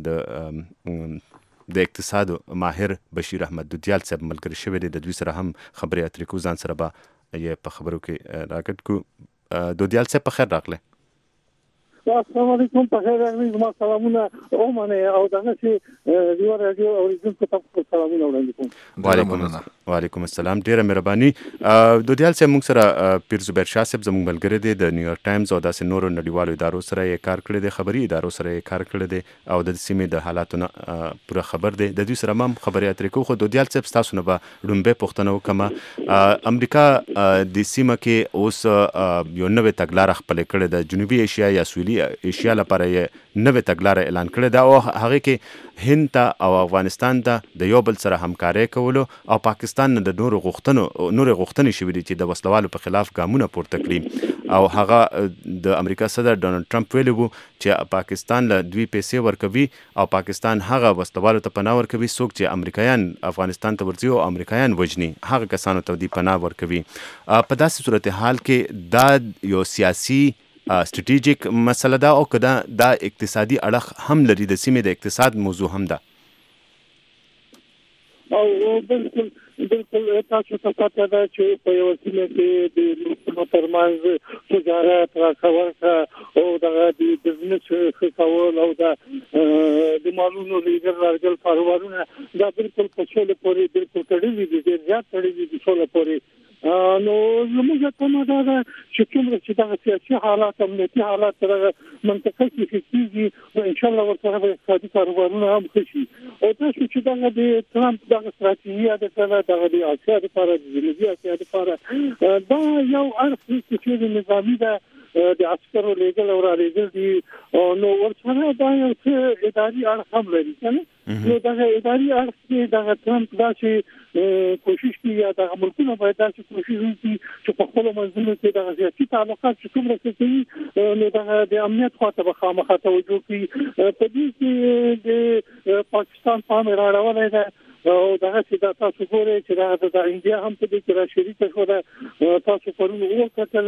د اقتصاد ماهر بشیر احمد دودیال صاحب ملګري شوی دی. د دوی سره هم خبرې اترې کوو، ځان سره به یې په خبرو کې راګډ کړو. دودیال صاحب په خیر راغلی. السلام علیکم په خیر راغلی زما سلامونه او منه او دغه چې دیو رادیو اوریدونکو ته سلامونه وړاندې کوم. وعلیکم السلام، ډیره مهرباني. دودیال صاحب موږ سره پیر زبیر شاه صاحب زموږ ملګری دی د نیویارک ټایمز او داسې نورو نړیوالو ادارو سره یې کار کړی دی، خبري ادارو سره یې کار کړی دی او د سیمې د حالاتو پوره خبر دی. د دوی سره هم خبرې اترې کوو. خو دودیال صاحب ستاسو نه به لومبۍ پوښتنه وکړم. امریکا د سیمه کې اوس یو نوې تګلاره خپلې کړې ده، جنوبي ایشیا یا سویلي ایشیا لپاره یې نوې تګلاره اعلان کړې ده او هغې کې هند ته او افغانستان ته د یو بل سره همکارۍ کولو او پاکستان نه د نورو غوښتنې شوې دي چې د وسلوالو په خلاف ګامونه پورته کړي او هغه د امریکا صدر ډونالډ ټرمپ ویلي وو چې پاکستان له دوی پیسې ورکوي او پاکستان هغه وسلوالو ته پناه ورکوي څوک چې امریکایان افغانستان ته ورځي او امریکایان وژني، هغه کسانو ته دوی پناه ورکوي. په داسې صورتحال کې دا یو سیاسي استراتیژیک مسله ده او که دا اقتصادي اړخ هم لري، د سیمې د اقتصاد موضوع هم ده. او بالکل تاسو ته پته ده چې په یو سیمه کې د ملکونو ترمنځ تجارت راکول او دغه د بزنس خپل او د مالونو لیږل راځل کاروبارونه دا بالکل په څول پورې بالکل تړلي دي، ډېر زیات تړلي دي څول پورې. نو زموږ ته ما دا چې کومه چې دا سیاسي حالات امنیتي حالات سره منطقه کې کېږي او ان شاء الله ورته به اقتصادي کاروبارونه هم خوشي. او تاسو چې دا د ټرمپ د استراتیژي د سره د اسیا لپاره د جنوبي اسیا لپاره دا یو اړخ چې نظامی ده د عسکرو لیږل او را لیږل دي نو ورسره دا یو څه اداري اړخ هم لري کنه. نو دا اداري اړخ کې دا ټرمپ دا چې کوشش کوي یا د ملکونو باید دا چې کوشش وکړي چې په خپل منځونو کې د سیاسي تعلقات چې څومره کوي نو د امنیت خاطر به خامخا توجه کوي. په دې کې د پاکستان پام راړولای ده او دغه چې دا تاسو ګورئ چې دا انډیا هم په دې کې را شریک شو. دا تاسو پرون وکړل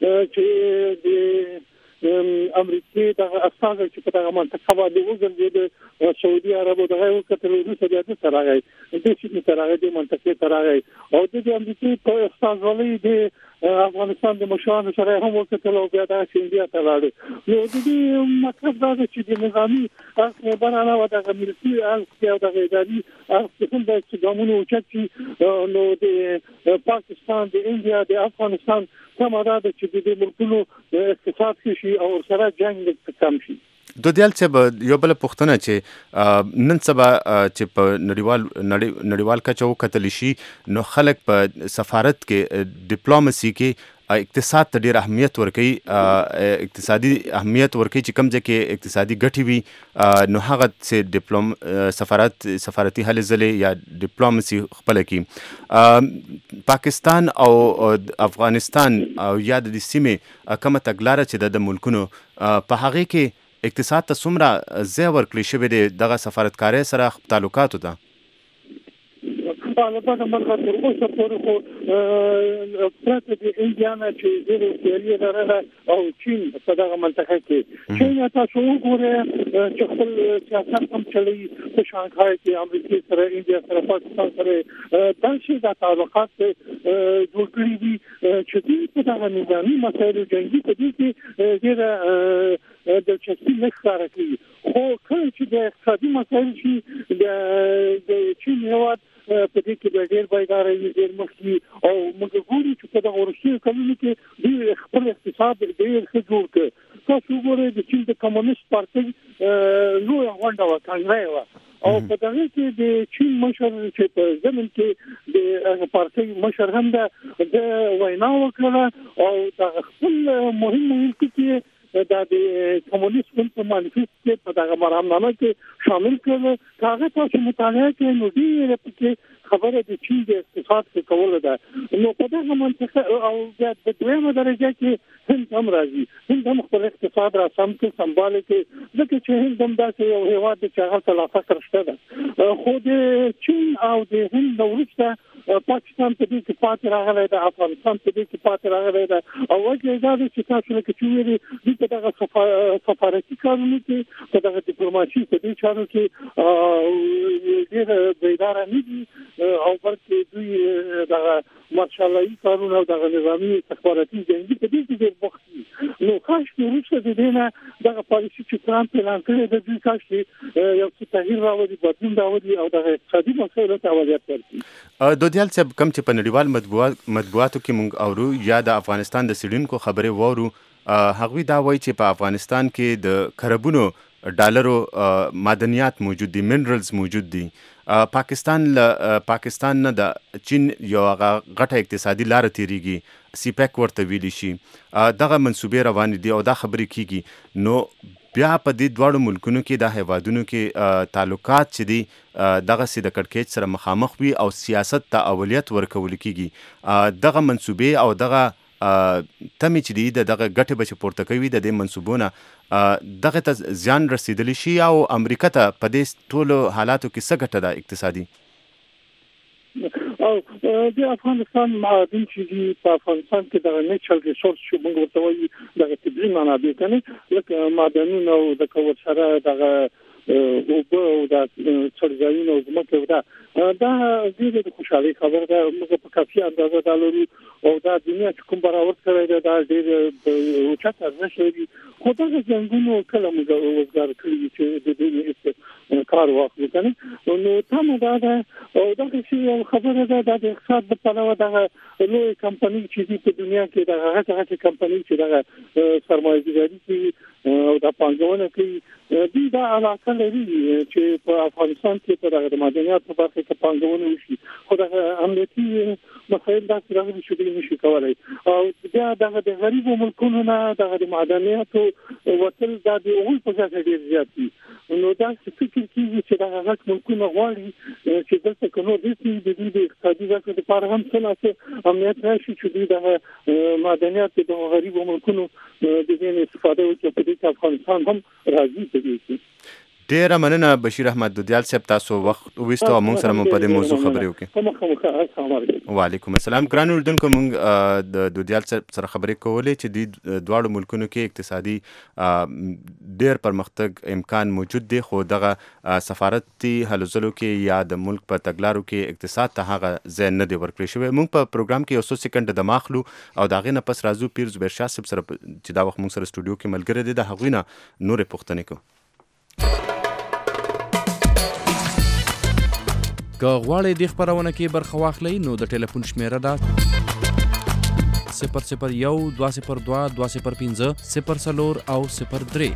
چې د امریکای د اساس چې په دغه منطقه باندې وګرځي د سعودي عربو دغه وکړل روسي د سره راغی د چې سره راغی د منطقه سره راغی او د امریکای په اساس ولې د افغانستان د مشرانو سره هم وکړل او بیا د انډیا ته لاړ. نو د دې مطلب دا چې د نظامی خبر علاوه د ملتي او د اداري هم د ګامونو اوچتي نو د پاکستان د انډیا د افغانستان سماده چې د ملکونو اقتصاد شي او سره جنگ کم شي. دودیال صاحب یو بل پوښتنه چې نن سبا چې په نړیوال کچه وکتل شي نو خلک په سفارت کې ډیپلوماسي کې اقتصاد ته ډیر اهمیت ورکوي، اقتصادي اهمیت ورکوي چې کوم ځای کې اقتصادي ګټې وي نو هغه چې سفارتي هلې ځلې یا ډیپلوماسي خپله کړي. پاکستان او افغانستان او یا د سیمې کومه تګلاره چې د ملکونو په هغې کې اقتصاد ته څومره ځای ورکړی شوی دی دغه سفارتکارۍ سره تعلقاتو ته؟ البته مرغه تر اوسه پورې خو پرته د انډیا چې ډېر سیالي لرله او چین په دغه منطقه کې چین تاسو وګورئ چې خپل سیاست هم چلوي په شانګهای کې امریکا سره انډیا سره پاکستان سره دا چې د تعلقات جوړ کړي دي چې په دغه نظامي مسایلو جنګي په دې کې ډېر دلچسپي نه ښکاره کوي. خو کله چې د اقتصادي مسایل شي د چین هېواد په دې کې ډېر پایدار ډېر مخکې او موږ ګورو چې په دغه وروستیو کلونو کې دوی خپل اقتصاد ډېر ښه جوړ کړ. تاسو وګورئ د چین د کمونیست پارټۍ لویه غونډه وه، کانګرې وه او په دغه کې د چین مشر چې په زمن کې د پارټۍ مشر هم د وینا وکړه او د خپل مهم کې دا د کمونیست ګوند په مانیفیسټ کې په دغه مرامنامه کې شامل کړل. هغه تاسو مطالعه کوئ نو ډېره پکې خبره د چین د اقتصاد په کول ده. نو په دغه منطقه او د دویمه درجه کې هند هم راځي، هند هم خپل اقتصاد را سم کې سمبال کې ځکه چې هند هم داسې یو هیواد چې هغه ته لا فقر شته ده. خو د چین او د هند وروسته پاکستان په دې کې پاتې راغلی ده، افغانستان په دې کې پاتې راغلی ده او وجه دا ده چې تاسو لکه چې ویلي په دغه سفارتي کارونو کې په دغه ډیپلوماسي په دې چارو کې ډېر بیدار نه دي او بلکې دوی دغه مارشالایي کارونه او دغه نظامي استخباراتي جنګي په دې کې ډېر وخت نو کاش چې روسیه د دې نه دغه پالیسي چې ترامپ اعلان کړی د دوی کاش چې یو څه تغییر راوړي بدلون راوړي او دغه اقتصادي مسایلو ته اولویت ورکړي. دودیال صاحب کوم چې په نړیوال مطبوعاتو کې مونږ اورو یا د افغانستان د سړونکو خبرې وورو هغوی دا وایي چې په افغانستان کې د کربونو ډالرو معدنیات موجود دي، منرالز موجود دي. پاکستان نه د چین یو غټه اقتصادي لار تیریږي، سی پیک ورته ویلی شي، دغه منصوبې روان دي او دا خبرې کیږي. نو بیا په دې دواړو ملکونو کې د هیوادونو کې تعلقات چې دي دغه سي د کړکېچ سره مخامخ وي او سیاست ته اولویت ورکول کیږي. دغه منصوبې او دغه تمې چې دي دغه ګټې به چې پورته کوي د دې منصوبونه دغه ته زیان رسیدلی شي او امریکا ته په دې ټولو حالاتو کې څه ګټه ده اقتصادي؟ او د افغانستان معادن چې دي په افغانستان کې د نیچرل ریسورس چې موږ ورته وایي د طبیعي منابع کنه لکه معدنونه او د کور سره دغه اوبه او د څړځایونو او ځمکه دا ډېره خوشحالي خبره ده. موږ په کافي اندازه دا لرو او دا دنیا چې کوم برابر کړی دا ډېر اوچت ارزښت لري. خو دا څنګه کله موږ وزګار کړی چې د دې کار واخلو کنه نو تاسو دا او دا چې خبره ده د اقتصاد په اړه دا لوی کمپنۍ چې په دنیا کې دا هغه کمپنۍ چې دا سرمایه‌ګذاري کوي او دا پانګونه کوي دوی دا علاقه لري چې په افغانستان کې په دغه معدنیات په برخه کې پانګونه وشي. خو دا امنیتي مسایل دا څنګه چې نشي کولای او بیا دغه د غریبو ملکونو نه دغه معدنیاتو وتل دا د اول په ځای ډیر زیات دي. نو دا فکر کیږي چې دا هغه ملکونه غواړي چې دلته کومو د دې اقتصادي ځکه لپاره هم څه امنیت راشي چې دوی د معدنیات د غریبو ملکونو د دې استفاده وکړي په دې کې افغانستان هم راځي دي. ډیره مننه بشیر احمد دودیال صاحب، تاسو وخت وستو موږ سره مو په دې موضوع خبرې وکړې. وعلیکم السلام. ګران اردوونکو موږ د دودیال سره خبرې کولې چې د دواړو ملکونو کې اقتصادي ډیر پرمختګ امکان موجود دی، خو دغه سفارتي هلو ځلو کې یا د ملک په تګلارو کې اقتصاد ته هغه ځای نه دی ورکړی شوی. موږ په پروګرام کې یو څو سکند د ماخلو او د هغې نه پس راځو پیر زبیر شاه صاحب سره چې دا وخت موږ سره سټوډیو کې ملګری دی، د هغوی نه نورې پوښتنې کوو. که غواړئ دې خپرونه کې برخه واخلئ نو د ټلیفون شمیره ده 001 202 205 04 او 03.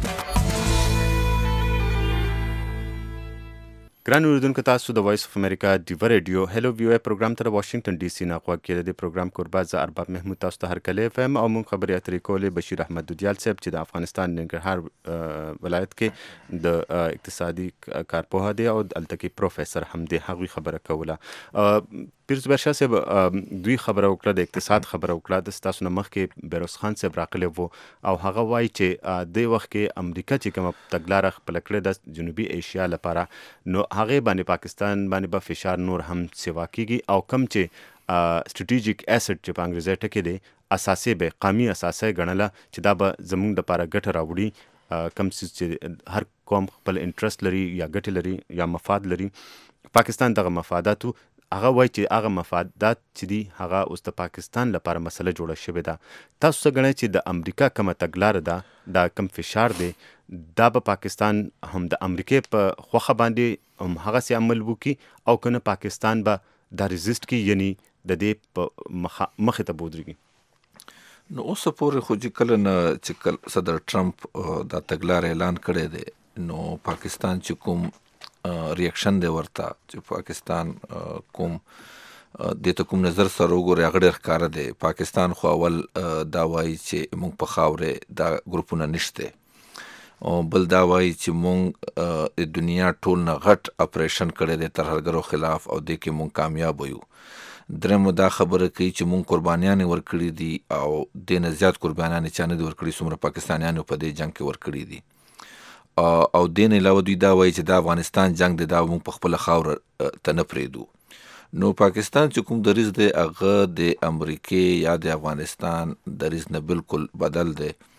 ګران اوریدونکو، تاسو د وایس اف امریکا ډیو ریډیو هلو ویو پروګرام ته واشنگټن ډي سي نه غوږ کېده. د پروګرام کوربه زه ارباب محمود تاسو ته هرکلی فهم او موږ خبرې اترې کولې بشیر احمد دودیال صاحب چې د افغانستان ننګرهار ولایت کې د اقتصادي کارپوه دی او دلته کې پروفیسور هم دی. هغوی خبره کوله. پیر زبیر شاه صاحب دوی خبره وکړه، د اقتصاد خبره وکړه. د ستاسو نه مخکې بیروز خان صاحب راغلی و او هغه وایي چې د وخت کې امریکا چې کومه تګلاره خپله کړې ده جنوبي ایشیا لپاره، نو هغې باندې پاکستان باندې به فشار نور هم سیوا کیږي او کم چې سټریټیجیک ایسټ چې په انګریزي ټکي دی اساسي به قومي اساسي ګڼله چې دا به زموږ لپاره ګټه راوړي. کم چې هر قوم خپل انټرست لري یا ګټې لري یا مفاد لري. پاکستان دغه مفاداتو هغه وایي چې هغه مفادات چې دي هغه اوس د پاکستان لپاره مسله جوړه شوې ده. تاسو څه ګڼئ چې د امریکا کومه تګلاره ده، دا کم فشار دی، دا به پاکستان هم د امریکې په خوښه باندې هم هغسې عمل وکړي او که نه پاکستان به دا ریزیسټ کړي، یعنی د دې په مخې ته بودرېږي؟ نو اوس پورې خو چې کله نه چې صدر ټرمپ دا تګلاره اعلان کړی دی نو پاکستان چې کوم ریاکشن دی ورته چې پاکستان کوم د ته کوم نظر سره وګوري هغه ډېر ښکاره دی. پاکستان خو اول دا وایي چې موږ په خاورې دا ګروپونه نشته او بل دا وایي چې موږ د دنیا ټول نه غټ اپریشن کړی دی ترهګرو خلاف او دې کې موږ کامیاب یو. درېمو دا خبره کوي چې موږ قربانیانې ورکړي دي او دې نه زیات قربانیانې چا نه دي ورکړي څومره پاکستانیانو په دې جنګ کې ورکړي دي. او دین علاوه دوی دا وایي چې دا افغانستان جنگ دی دا موږ په خپله خاوره ته نه پرېږدو. نو پاکستان چې کوم دریځ دی هغه د امریکې یا د افغانستان دریځ نه بالکل بدل دی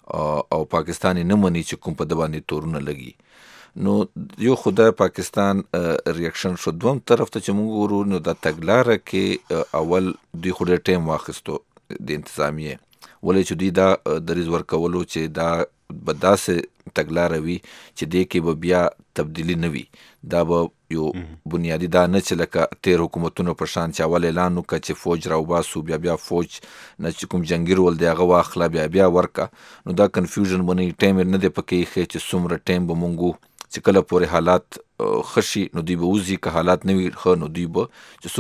او پاکستان نه مني چې کوم په د باندې تورونه لګي. نو یو خدای پاکستان ریاکشن شو. دوم طرف ته چې موږ ورو نو د تګلاره کې اول دوی خو ډېر ټایم واخیستو د انتظامیه، ولې چې دوی دا دریځ ورکولو چې دا به داسې تګلاره وي چې دې کې به بیا تبدیلی نه وي. دا به یو بنیادی دا نه چې لکه تیر حکومتونو په شان چې اول اعلان وکړه چې فوج راوباسو، بیا فوج نه چې کوم جنګي رول دی هغه واخله بیا ورکه. نو دا کنفیوژن باندې ټایم نه دی پکې ایښی چې څومره ټایم به مونږ چې کله پورې حالات خشي نو دوی به وځي، که حالات نه وي ښه نو دوی به چې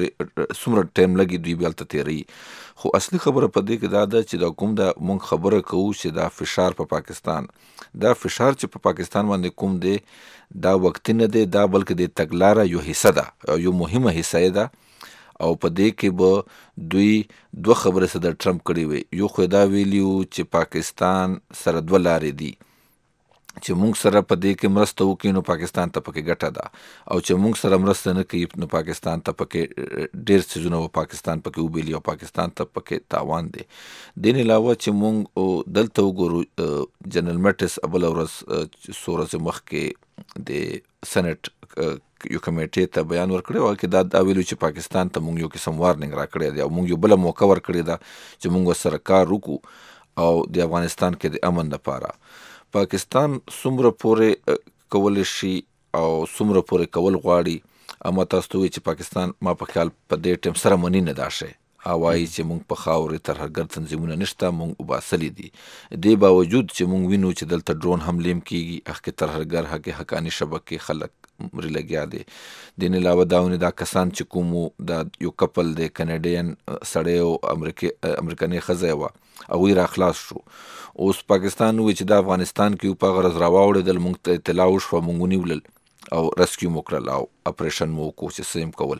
څومره ټایم لګي دوی به هلته تېروي. خو اصلي خبره په دې کې دا ده چې دا کوم دا مونږ خبره کوو چې دا فشار په پاکستان، دا فشار چې په پاکستان باندې کوم دی دا وقتي نه دی، دا بلکې د تګلاره یو حصه ده، یو مهمه حصه ده. او په دې کې به دوی دوه خبرې سره د ټرمپ کړي وي. یو خو دا ویلیو چې پاکستان سره دوه لارې دي، چې موږ سره په دې کې مرسته وکړي نو پاکستان ته پکې ګټه ده، او چې موږ سره مرسته نه کوي نو پاکستان ته پکې ډېر څیزونه و پاکستان پکې وبیلي او پاکستان ته پکې تاوان دی. دین علاوه چې موږ دلته وګورو جنرال میټس ابل ورځ څو ورځې مخکې د سنټ یو کمیټې ته بیان ورکړی او کې دا ویلو چې پاکستان ته موږ یو قسم وارننګ راکړی دی او موږ یو بله موقع ورکړې ده چې موږ سره کار وکړو او د افغانستان کې د امن لپاره. پاکستان څومره پورې کولی شي او څومره پورې کول غواړي، اما تاسو ته وایي چې پاکستان ما په خیال په دې ټیم سره مني نه دا شی، او وایي چې موږ په خاورې ترهګر تنظیمونه نشته، موږ وباسلي دي. دې باوجود چې موږ وینو چې دلته ډرون حملې هم کېږي، هغې ترهګر هغې حقاني شبکې خلک مري لګیا دي. دین علاوه دا کسان چې کومو دا یو کپل دی کنیډین سړی او امریکاني ښځه وه هغوی را خلاص شو. اوس پاکستان وایي چې دا افغانستان کې په هغه ورځ راواوړېدل، موږ ته اطلاع وشوه، موږ ونیولل او رسکیو مو کړل او اپریشن مو وکړو چې څه کول.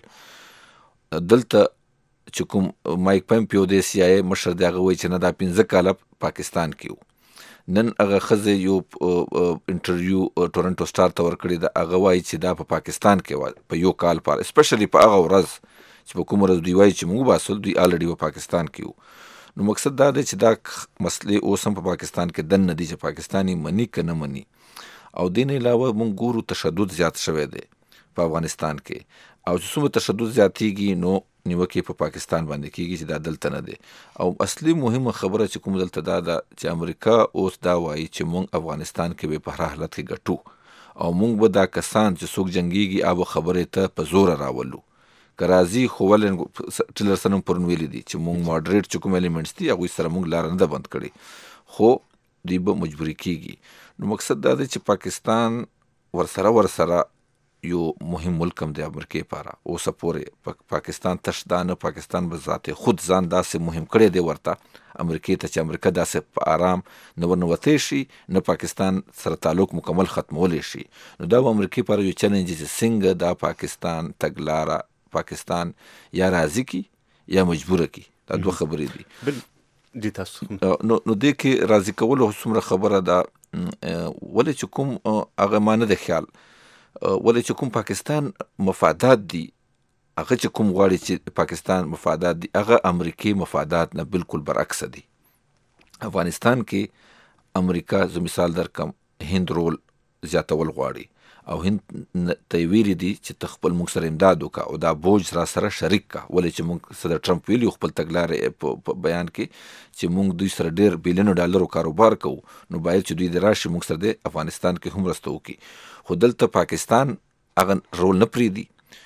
دلته چې کوم مایک پمپیو د سی آی مشر دی هغه وایي چې نه دا 15 کاله پاکستان کې وو. نن هغه ښځې یو انټرویو ټورنټو سټار ته ورکړې ده، هغه وایي چې دا په پاکستان کې وه په یو کال پاره، اسپیشلی په هغه ورځ چې په کوم ورځ دوی وایي چې موږ باسل دوی الریډي په پاکستان کې وو. نو مقصد دا دی چې دا مسلې اوس هم په پاکستان کې دننه دي چې پاکستاني مني که نه مني. او دین علاوه موږ ګورو تشدد زیات شوی دی په افغانستان کې، او چې څومره تشدد زیاتېږي نو نیوکې په پاکستان باندې کېږي چې دا دلته نه دی. او اصلي مهمه خبره چې کوم دلته دا ده چې امریکا اوس دا وایي چې موږ افغانستان کې به په هر حالت کې ګټو او موږ به دا کسان چې څوک جنګېږي هغه خبرې ته په زوره راولو که راځي. خو ولې ټیلرسن هم پرون ویلي دي چې موږ ماډریټ چې کوم ایلیمنټس دي هغوی سره موږ لاره نه ده بند کړې، خو دوی به مجبوري کېږي. نو مقصد دا دی چې پاکستان ورسره یو مهم ملک هم دی امریکې لپاره. اوسه پورې پاکستان تش دا نه، پاکستان به ذات خود ځان داسې مهم کړی دی ورته امریکې ته چې امریکا داسې په آرام نه ورنوتی شي، نه پاکستان سره تعلق مکمل ختمولی شي. نو دا به امریکې لپاره یو چلنج چې څنګه دا پاکستان تګلاره پاکستان یا راضي کی یا مجبوره کی. دا دوه خبرې دي. نو دې کې راضي کولو څومره خبره ده، ولې چې کوم هغه ما نه ده خیال، ولې چې کوم پاکستان مفادات دي هغه چې کوم غواړي چې پاکستان مفادات دي هغه امریکای مفادات نه بالکل برعکس دي. افغانستان کې امریکا زو مثال درکم هند رول زیاتول غواړي او هند ته ویلي دي چې ته خپل موږ سره امداد وکړه او دا بوج را سره شریک کړه. ولې چې موږ صدر ټرمپ ویلي خپل تګلارې په بیان کې چې موږ دوی سره ډېر بلیونو ډالرو کاروبار کوو، نو باید چې دوی د راشي موږ سره د افغانستان کې هم مرسته وکړي. خو دلته پاکستان هغه رول نه پرېږدي،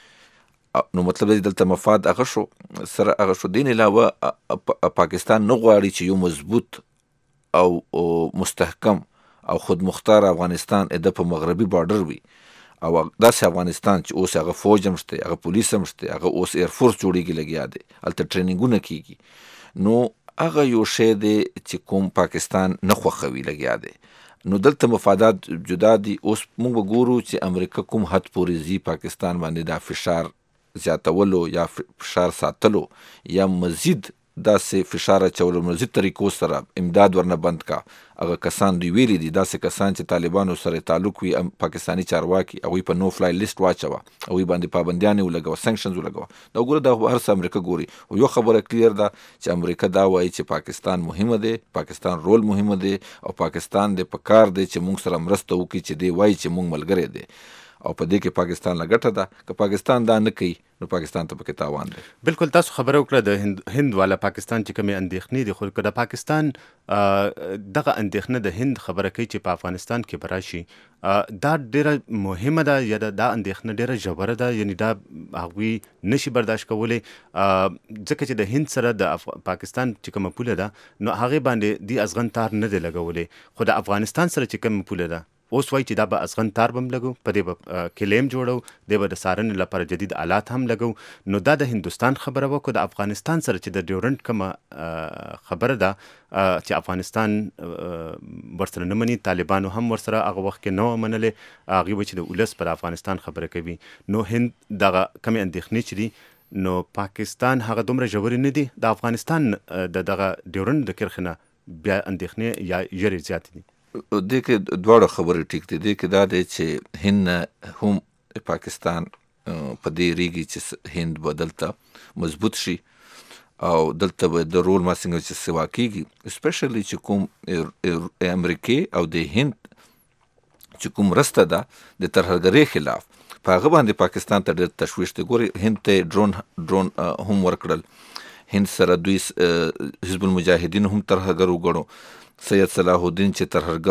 نو مطلب دی دلته مفاد هغه شو. دین علاوه پاکستان نه غواړي چې یو مضبوط او مستحکم او خود مختار افغانستان د په مغربي بارډر وي، او داسې افغانستان چې اوس هغه فوج هم شته، هغه پولیس هم شته، هغه اوس ایرفورس جوړېږي لګیا دی، هلته ټریننګونه کېږي. نو هغه یو شی دی چې کوم پاکستان نه خوښوي لګیا دی. نو دلته مفادات جدا دي. اوس موږ به ګورو چې امریکا کوم حد پورې ځي پاکستان باندې دا فشار زیاتولو یا فشار ساتلو یا مزید داسې فشار اچولو مزید طریقو سره امداد ورنه بند کا. هغه کسان دوی ویلي دي داسې کسان چې طالبانو سره تعلق وي پاکستاني چارواکي هغوی په نو فلای لیست واچوه، هغوی باندې پابندیانې ولګوه، سنکشنز ولګوه. دا وګوره دا هر څه امریکا ګوري. او یو خبره کلیر ده چې امریکا دا وایي چې پاکستان مهمه دی، پاکستان رول مهمه دی او پاکستان د پکار دی چې موږ سره مرسته وکړي چې دی وایي چې موږ ملګری دی او په دې کې پاکستان لا ګټه ده. که پاکستان دا نه کوي نو پاکستان ته پکې تاوان دی. بالکل تاسو خبره وکړه د هند والا پاکستان چې کومې اندېښنې دي، خو که د پاکستان دغه اندېښنه د هند خبره کوي چې په افغانستان کې به راشي، دا ډېره مهمه ده یا دا اندېښنه ډېره ژوره ده؟ یعنی دا هغوی نشي برداشت کولی ځکه چې د هند سره د پاکستان چې کومه پوله ده نو هغې باندې دی ازغن تار نه دی لګولی، خو د افغانستان سره چې کومه پوله ده اوس وایي چې دا به ازغن تار به هم لګو، په دې به کلیم جوړو، دی به د څارنې لپاره جدید آلات هم لګو. نو دا د هندوستان خبره وه. که د افغانستان سره چې د ډیورنډ کومه خبره ده چې افغانستان ورسره نه مني، طالبانو هم ورسره هغه وخت کې نه وه منلې، هغوی به چې د ولس پر افغانستان خبره کوي. نو هند دغه کمې اندېښنې چې دي نو پاکستان هغه دومره ژورې نه دي، د افغانستان د دغه ډیورنډ د کرښې نه بیا اندېښنې یا ژرې زیاتې دي. دې کې دواړه خبرې ټیک دي. دې کې دا دی چې هند هم پاکستان په دې ریږي چې هند به دلته مضبوط شي او دلته به د رول ماسنګ چې سوا کېږي، اسپیشلی چې کوم امریکې او د هند چې کوم رسته ده د ترهګرۍ خلاف، په هغه باندې پاکستان ته ډېر تشویش دی. ګورې هند ته ډرون هم ورکړل، هند سره دوی حزب المجاهدین هم ترهګر وګڼو، سید صلاح الدین چې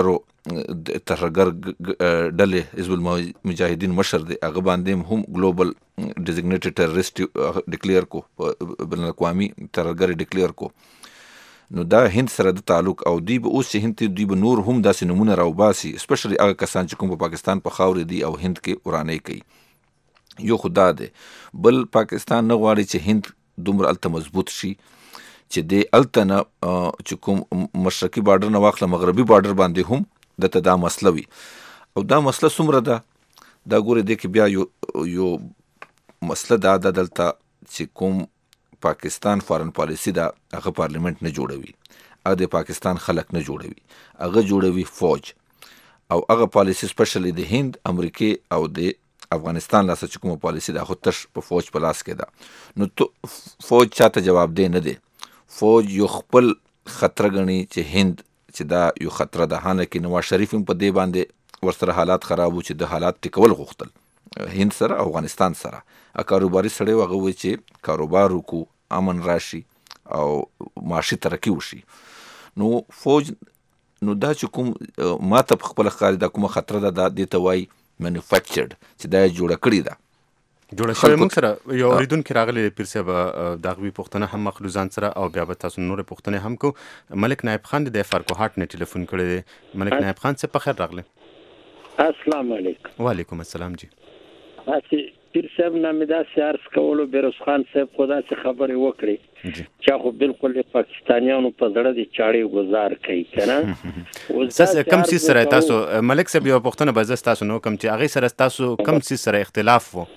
ترهګر ډلې حزب المجاهدین مشر دی، هغه باندې هم ګلوبل ډیزیګنیټډ ټیرریسټ ډیکلیئر کو، بین الاقوامي ترهګر ډیکلیئر کو. نو دا هند سره د تعلق او دوی به اوس چې هند دوی به نور هم داسې نمونه راوباسي، اسپیشلی هغه کسان چې کوم په پاکستان په خاورې دي او هند کې ورانۍ کوي. یو خو دا دی. بل پاکستان نه غواړي چې هند دومره هلته مضبوط شي چې دی هلته نه چې کوم مشرقي بارډر نه واخله مغربي بارډر باندې هم دته دا مسله وي. او دا مسله څومره ده دا ګورې دی کې بیا یو مسله دا ده دلته چې کوم پاکستان فارن پالیسی ده هغه پارلیمنت نه جوړوي، هغه د پاکستان خلک نه جوړوي، هغه جوړوي فوج. او هغه پالیسی سپیشلی د هند، امریکې او د افغانستان لاسه چې کومه پالیسی ده خو تش په فوج په لاس کې ده. نو فوج چاته جواب دی نه دی. فوج یو خپل خطره ګڼي چې هند چې دا یو خطره ده. حالانکه نواز شریف هم په دې باندې ورسره حالات خراب و چې د حالات ټیکول غوښتل هند سره افغانستان سره. کاروباري سړی هغه وایي چې کاروبار وکړو، امن راشي او معاشي ترقي وشي. نو فوج نو دا چې کوم ماته په خپله ښکاري دا کومه خطره ده دا دې ته وایي مینوفیکچرډ چې دا یې جوړه کړې ده. جوړه شوې. موږ سره یو اورېدونکي راغلی پیر صاحب، د هغوی پوښتنه هم مخلو ځان سره او بیا به تاسو نورې پوښتنې هم کو. ملک نایب خان د فارکوهاټ نه ټلیفون کړی دی. ملک نایب خان صاحب په خیر راغلی. السلام علیکم. وعلیکم السلام. جی پیر صاحب نه مې داسې عرض کولو، بیروز خان صاحب خو داسې خبرې وکړې چې خو بالکل د پاکستانیانو په زړه د چاړې ګزار کوي که نه. کم څیز سره تاسو ملک صاحب یوه پوښتنه به زه ستاسو نه وکړم چې هغې سره ستاسو کم څیز سره اختلاف و؟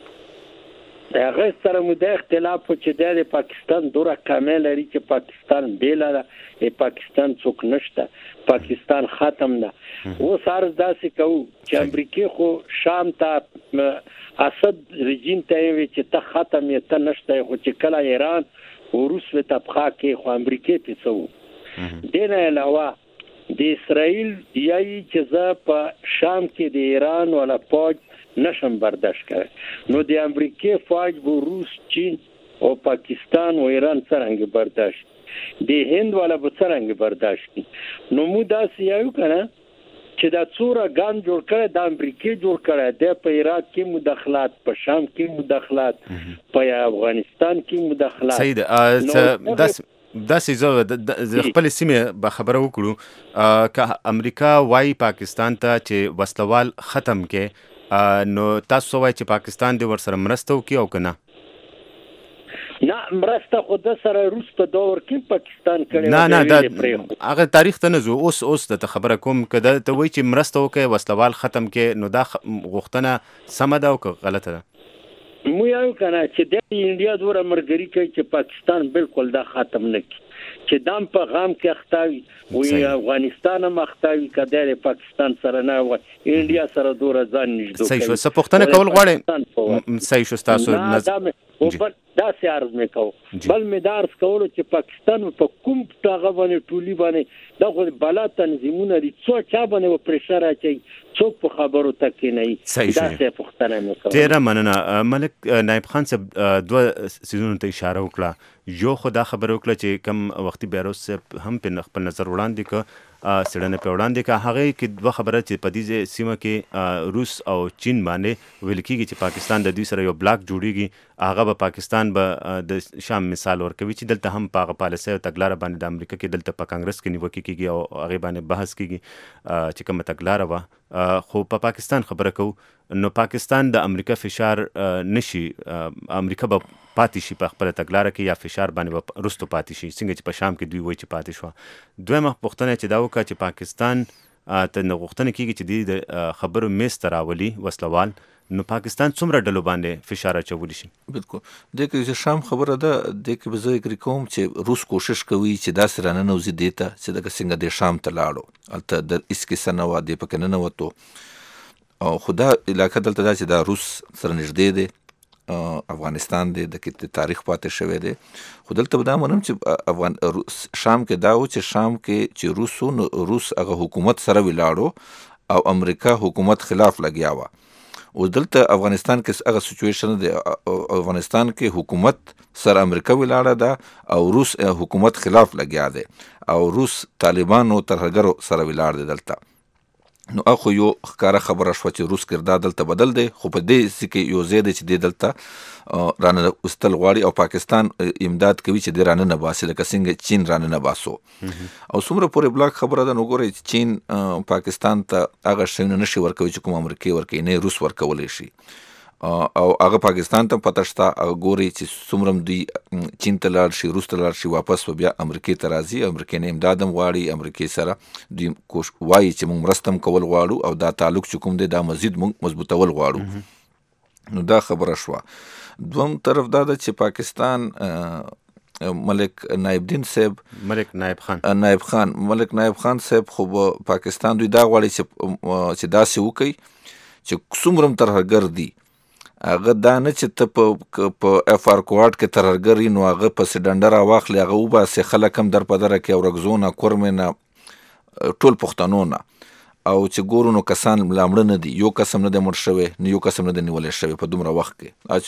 هغه سره مو د اختلاف چې د پاکستان دوره کامل لري چې پاکستان بیله ده، پاکستان څوک نشته، پاکستان ختم ده. اوس عرض داسې کوو چې امریکې خو شام ته اسد رژیم ته یې وی چې ته ختم یې ته نشته، خو چې کله ایران او روس ته پخا کې خو امریکې ته څو. دې نه علاوه د اسرائیل یایي چې زه په شام کې د ایران ولا فوج نشم برداشت کرد. نو د امریکې فوج بو روس، چین او پاکستان او ایران څرنګه برداشت، د هند والا به څرنګه برداشت کی. نو مو داسې یو کنه چې دا څوره ګان جوړ کړي د امریکې جوړ کړي، د په عراق کې مداخلات، په شام کې مداخلات، په افغانستان کې مداخلات. صحیح ده. داسې زه خپل سیمې به خبره وکړو که امریکا وایي پاکستان ته چې وسلوال ختم کې، نو تاسو وایي چې پاکستان دې ورسره مرسته وکړي او که نه؟ نه مرسته خو د سره روس په دور کې پاکستان کړی. نه دا هغه تاریخ ته نه ځو، اوس ته خبره کوم که ته وایي چې مرسته وکړي، وسلوال ختم کې، نو دا غوښتنه سمه ده او که غلطه ده؟ مو یو کنه چې د انډیا دوره مرګري کوي چې پاکستان بالکل دا ختم نه کړي چې دام په غام کې اختاوي وي افغانستان هم اختاوي کده پاکستان سره نه و انډیا سره دوره ځان نږدې صحیح شو. څه پوښتنه کول غواړئ؟ صحیح شو تاسو نظر دا سي عرض مې کو بل مې دارس کولو چې پاکستان په کوم ټاغه باندې ټولي باندې دا خو بلا تنظیمونه دي څو چا باندې پرېشر اچي څوک په خبرو تکي نه دا سي پوښتنه مې کو. ډیره مننه ملک نایب خان صاحب. دوه سيزونو ته اشاره وکړه. یو خو دا خبره وکړه چې کم وختي بیروس هم په خپل نظر وړاندې ک سړنه په وړاندې کا هغه کې دوه خبره چې په دې سیمه کې روس او چین باندې ویل کېږي چې پاکستان د دوی سره یو بلاک جوړیږي هغه به پاکستان به د شام مثال ورکوي چې دلته هم په هغه پالیسۍ او تګلاره باندې د امریکا کې دلته په کانګرس کې نیوکې کېږي او هغې باندې بحث کېږي چې کومه تګلاره وه. خو په پاکستان خبره کوو نو پاکستان د امریکا فشار نشي امریکا به پاتې شي په خپله تګلاره کې یا فشار باندې به رستو پاتې شي څنګه چې په شام کې دوی وایي چې پاتې شوه. دویمه پوښتنه چې دا وکړه چې پاکستان ته غوښتنه کېږي چې د خبرو میز ته راولي وسلوال نو پاکستان څومره ډلو باندې فشار اچولی شي؟ بالکل د کې شام خبره ده د کې به زه اګری کوم چې روس کوشش کوي چې دا سره نه نوځي دیته چې د څنګه د شام ته لاړو البته د اس کې سنه و د پکې نه وته او خدا علاقه دلته دا چې دا روس سره نږدې دی افغانستان دی د کې تاریخ پاتې شوی دی خو دلته دا منم چې شام کې دا و چې شام کې چې روس هغه حکومت سره ولاړو او امریکا حکومت خلاف لګیا و او دلته افغانستان کې هغه سچویشن دی افغانستان کې حکومت سره امریکا ولاړه ده او روس حکومت خلاف لګیا دی او روس طالبانو ترهګرو سره ولاړ دی دلته نو اخو یو ښکاره خبره شوه چې روس کردار دلته بدل دی خو په دې کې یو ځای دی چې دی دلته رانه وستل غواړي او پاکستان امداد کوي چې دی رانه نه باسي لکه څنګه چین رانه نه باسو او څومره پورې بلاک خبره ده نو ګورئ چې چین پاکستان ته هغه شیونه نشي ورکوي چې کوم امریکا ورکوي نه روس ورکولی شي او هغه پاکستان ته پته شته ګوري چې څومره دوی چین ته لاړ شي روس ته لاړ شي واپس به بیا امریکا ته راځي امریکا نه امداد هم غواړي امریکا سره دوی وایي چې موږ مرسته هم کول غواړو او دا تعلق چې کوم دی دا مزید موږ مضبوطول غواړو نو دا خبره شوه. دوم طرف دا ده چې پاکستان ملک نایب خان صاحب خو پاکستان دوی دا غواړي چې داسې وکړي چې څومره ترهګر دي هغه دا نه چې ته په اف آر کوارټ کې ترهګر نو هغه پسې ډنډه راواخلي هغه وباسي خلک هم در په دره کې اورګزونه کورمې نه ټول پښتنو نه او چې ګورو نو کسان مړه نه دي یو قسم نه دی مړ شوی نه یو قسم نه دی نیولی شوی په دومره وخت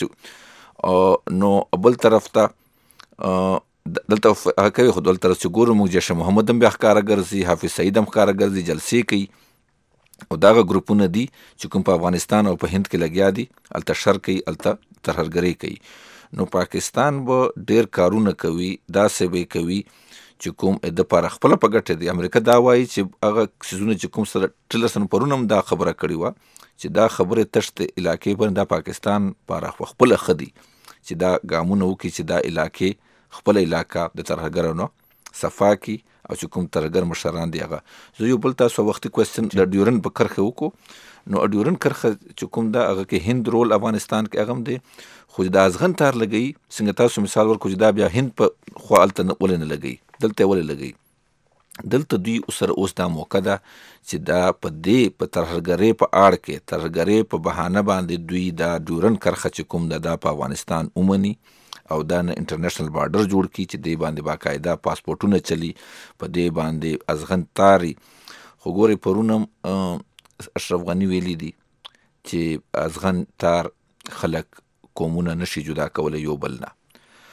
کې نو بل طرف ته دلته هغه کوي خو دلته چې ګورو موږ جیش محمد هم بیا ښکاره ګرځي حافظ سعید هم ښکاره ګرځي جلسې کوي او داغه ګروپونه دي چې کوم په افغانستان او په هند کې لګیا دي الته شر کوي الته ترهګري کوي نو پاکستان به ډیر کارونه کوي داسې به کوي چې کوم د پر خپل په ګټه دی امریکا دا وایي چې هغه سيزونه چې کوم سره ټلسن پرونم دا خبره کړې و چې دا خبره تشت علاقې باندې د پاکستان پر خپل خدي چې دا ګامونه وکړي چې دا علاقې خپل علاقہ د ترهګرانو صفا کی او چې کوم ترهګر مشران دی هغه زه یو بل تاسو وختي کوېسچن د ډیورن په کرخه وکړو نو ډیورن کرخه چې کوم دا هغه کې هند رول افغانستان کې هغه دی خو دا ازغن تار لګي څنګه تاسو مثال ورکو چې دا بیا هند په خپلته نه ولنه لګي دلته ولې لګي دلته دوی اوس دا موقع ده چې دا په دې په ترهګرۍ په اړه کې ترهګرۍ په بهانه باندې دوی دا ډیورن کرخه چې کوم دا په افغانستان اومني او دا انټرنیشنل بارډر جوړ کی چې دی باندې باقاعده پاسپورتونه چلی په دی باندې ازغن تاری خو ګوري پرونم اشرف غنی ویلی دی چې ازغن تار خلق قومونه نشي جدا کولای یو بل نه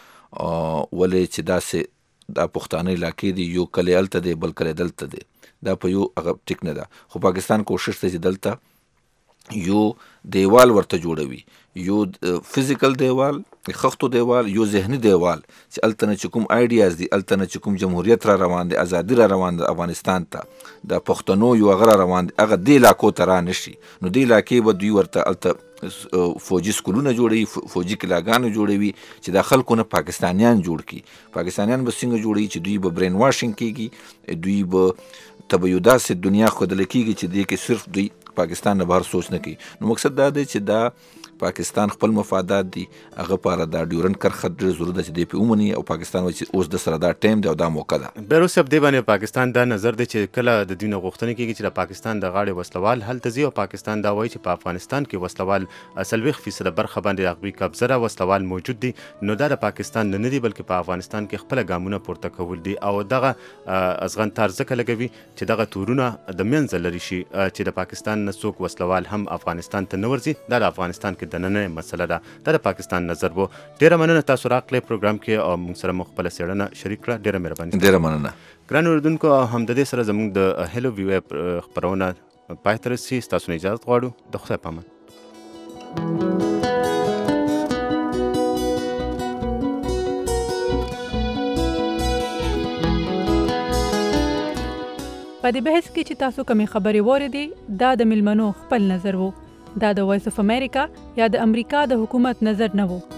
ولې چې داسې دا پښتانه علاقې دی یو کلی الته دی بل کلی دلته دی دا په یو هغه ټیک نه ده خو پاکستان کوشش کوي چې دلته یو دیوال ورته جوړوي یو فزیکل دیوال خختو دیوال یو ذهني دیوال چې الته نه کوم آیډیاز دي الته نه کوم جمهوریت را روان دي ازادي را روان دي افغانستان ته د پښتنو یو غره روان دي هغه دی علاقو ته را نشي نو دی علاقې به دوی ورته الته فوجي سکولونه جوړوي فوجي کلاګانې جوړوي چې د خلکو نه پاکستانیان جوړ کی پاکستانیان به څنګه جوړي چې دوی به برین واشنګ کیږي دوی به تبعیضات دنیا خودل کیږي چې دې کې صرف دوی پاکستان نه بهر سوچ نه کوي نو مقصد دا دی چې دا پاکستان خپل مفادات دي هغه لپاره دا ډیورنډ کرښه ډېر ضرورت ده چې دی پې ومني او پاکستان وایي چې اوس د سره دا ټایم دی او دا موقع ده. بیروس صاحب دې باندې پاکستان دا نظر دی چې کله د دوی نه غوښتنه کېږي چې د پاکستان د غاړې وسلوال هلته ځي او پاکستان دا وایي چې په افغانستان کې وسلوال 40% برخه باندې هغوی قبضه ده، وسلوال موجود دي، نو دا د پاکستان نه دي بلکې په افغانستان کې خپله ګامونه پورته کول دي او دغه ازغنتار ځکه لګوي چې دغه تورونه د منځه لرې شي چې د پاکستان نه څوک وسلوال هم افغانستان ته نه ورځي. دا د افغانستان کې دننه مسله ده، دا د پاکستان نظر وو. ډیره مننه تاسو راغلی پروګرام کې او موږ سره مو خپله څېړنه شریک کړه. ډیره مهرباني. ډیره مننه. ګران اورېدونکو، هم د دې سره زموږ د هیلو ویو خپرونه پای ته رسي. ستاسو نه اجازت غواړو. د خدای په امان. په دې بحث کې چې تاسو کومې خبرې واورېدې دا د میلمنو خپل نظر وو. دا د وایس اف امریکا یا د امریکا د حکومت نظر نه وو.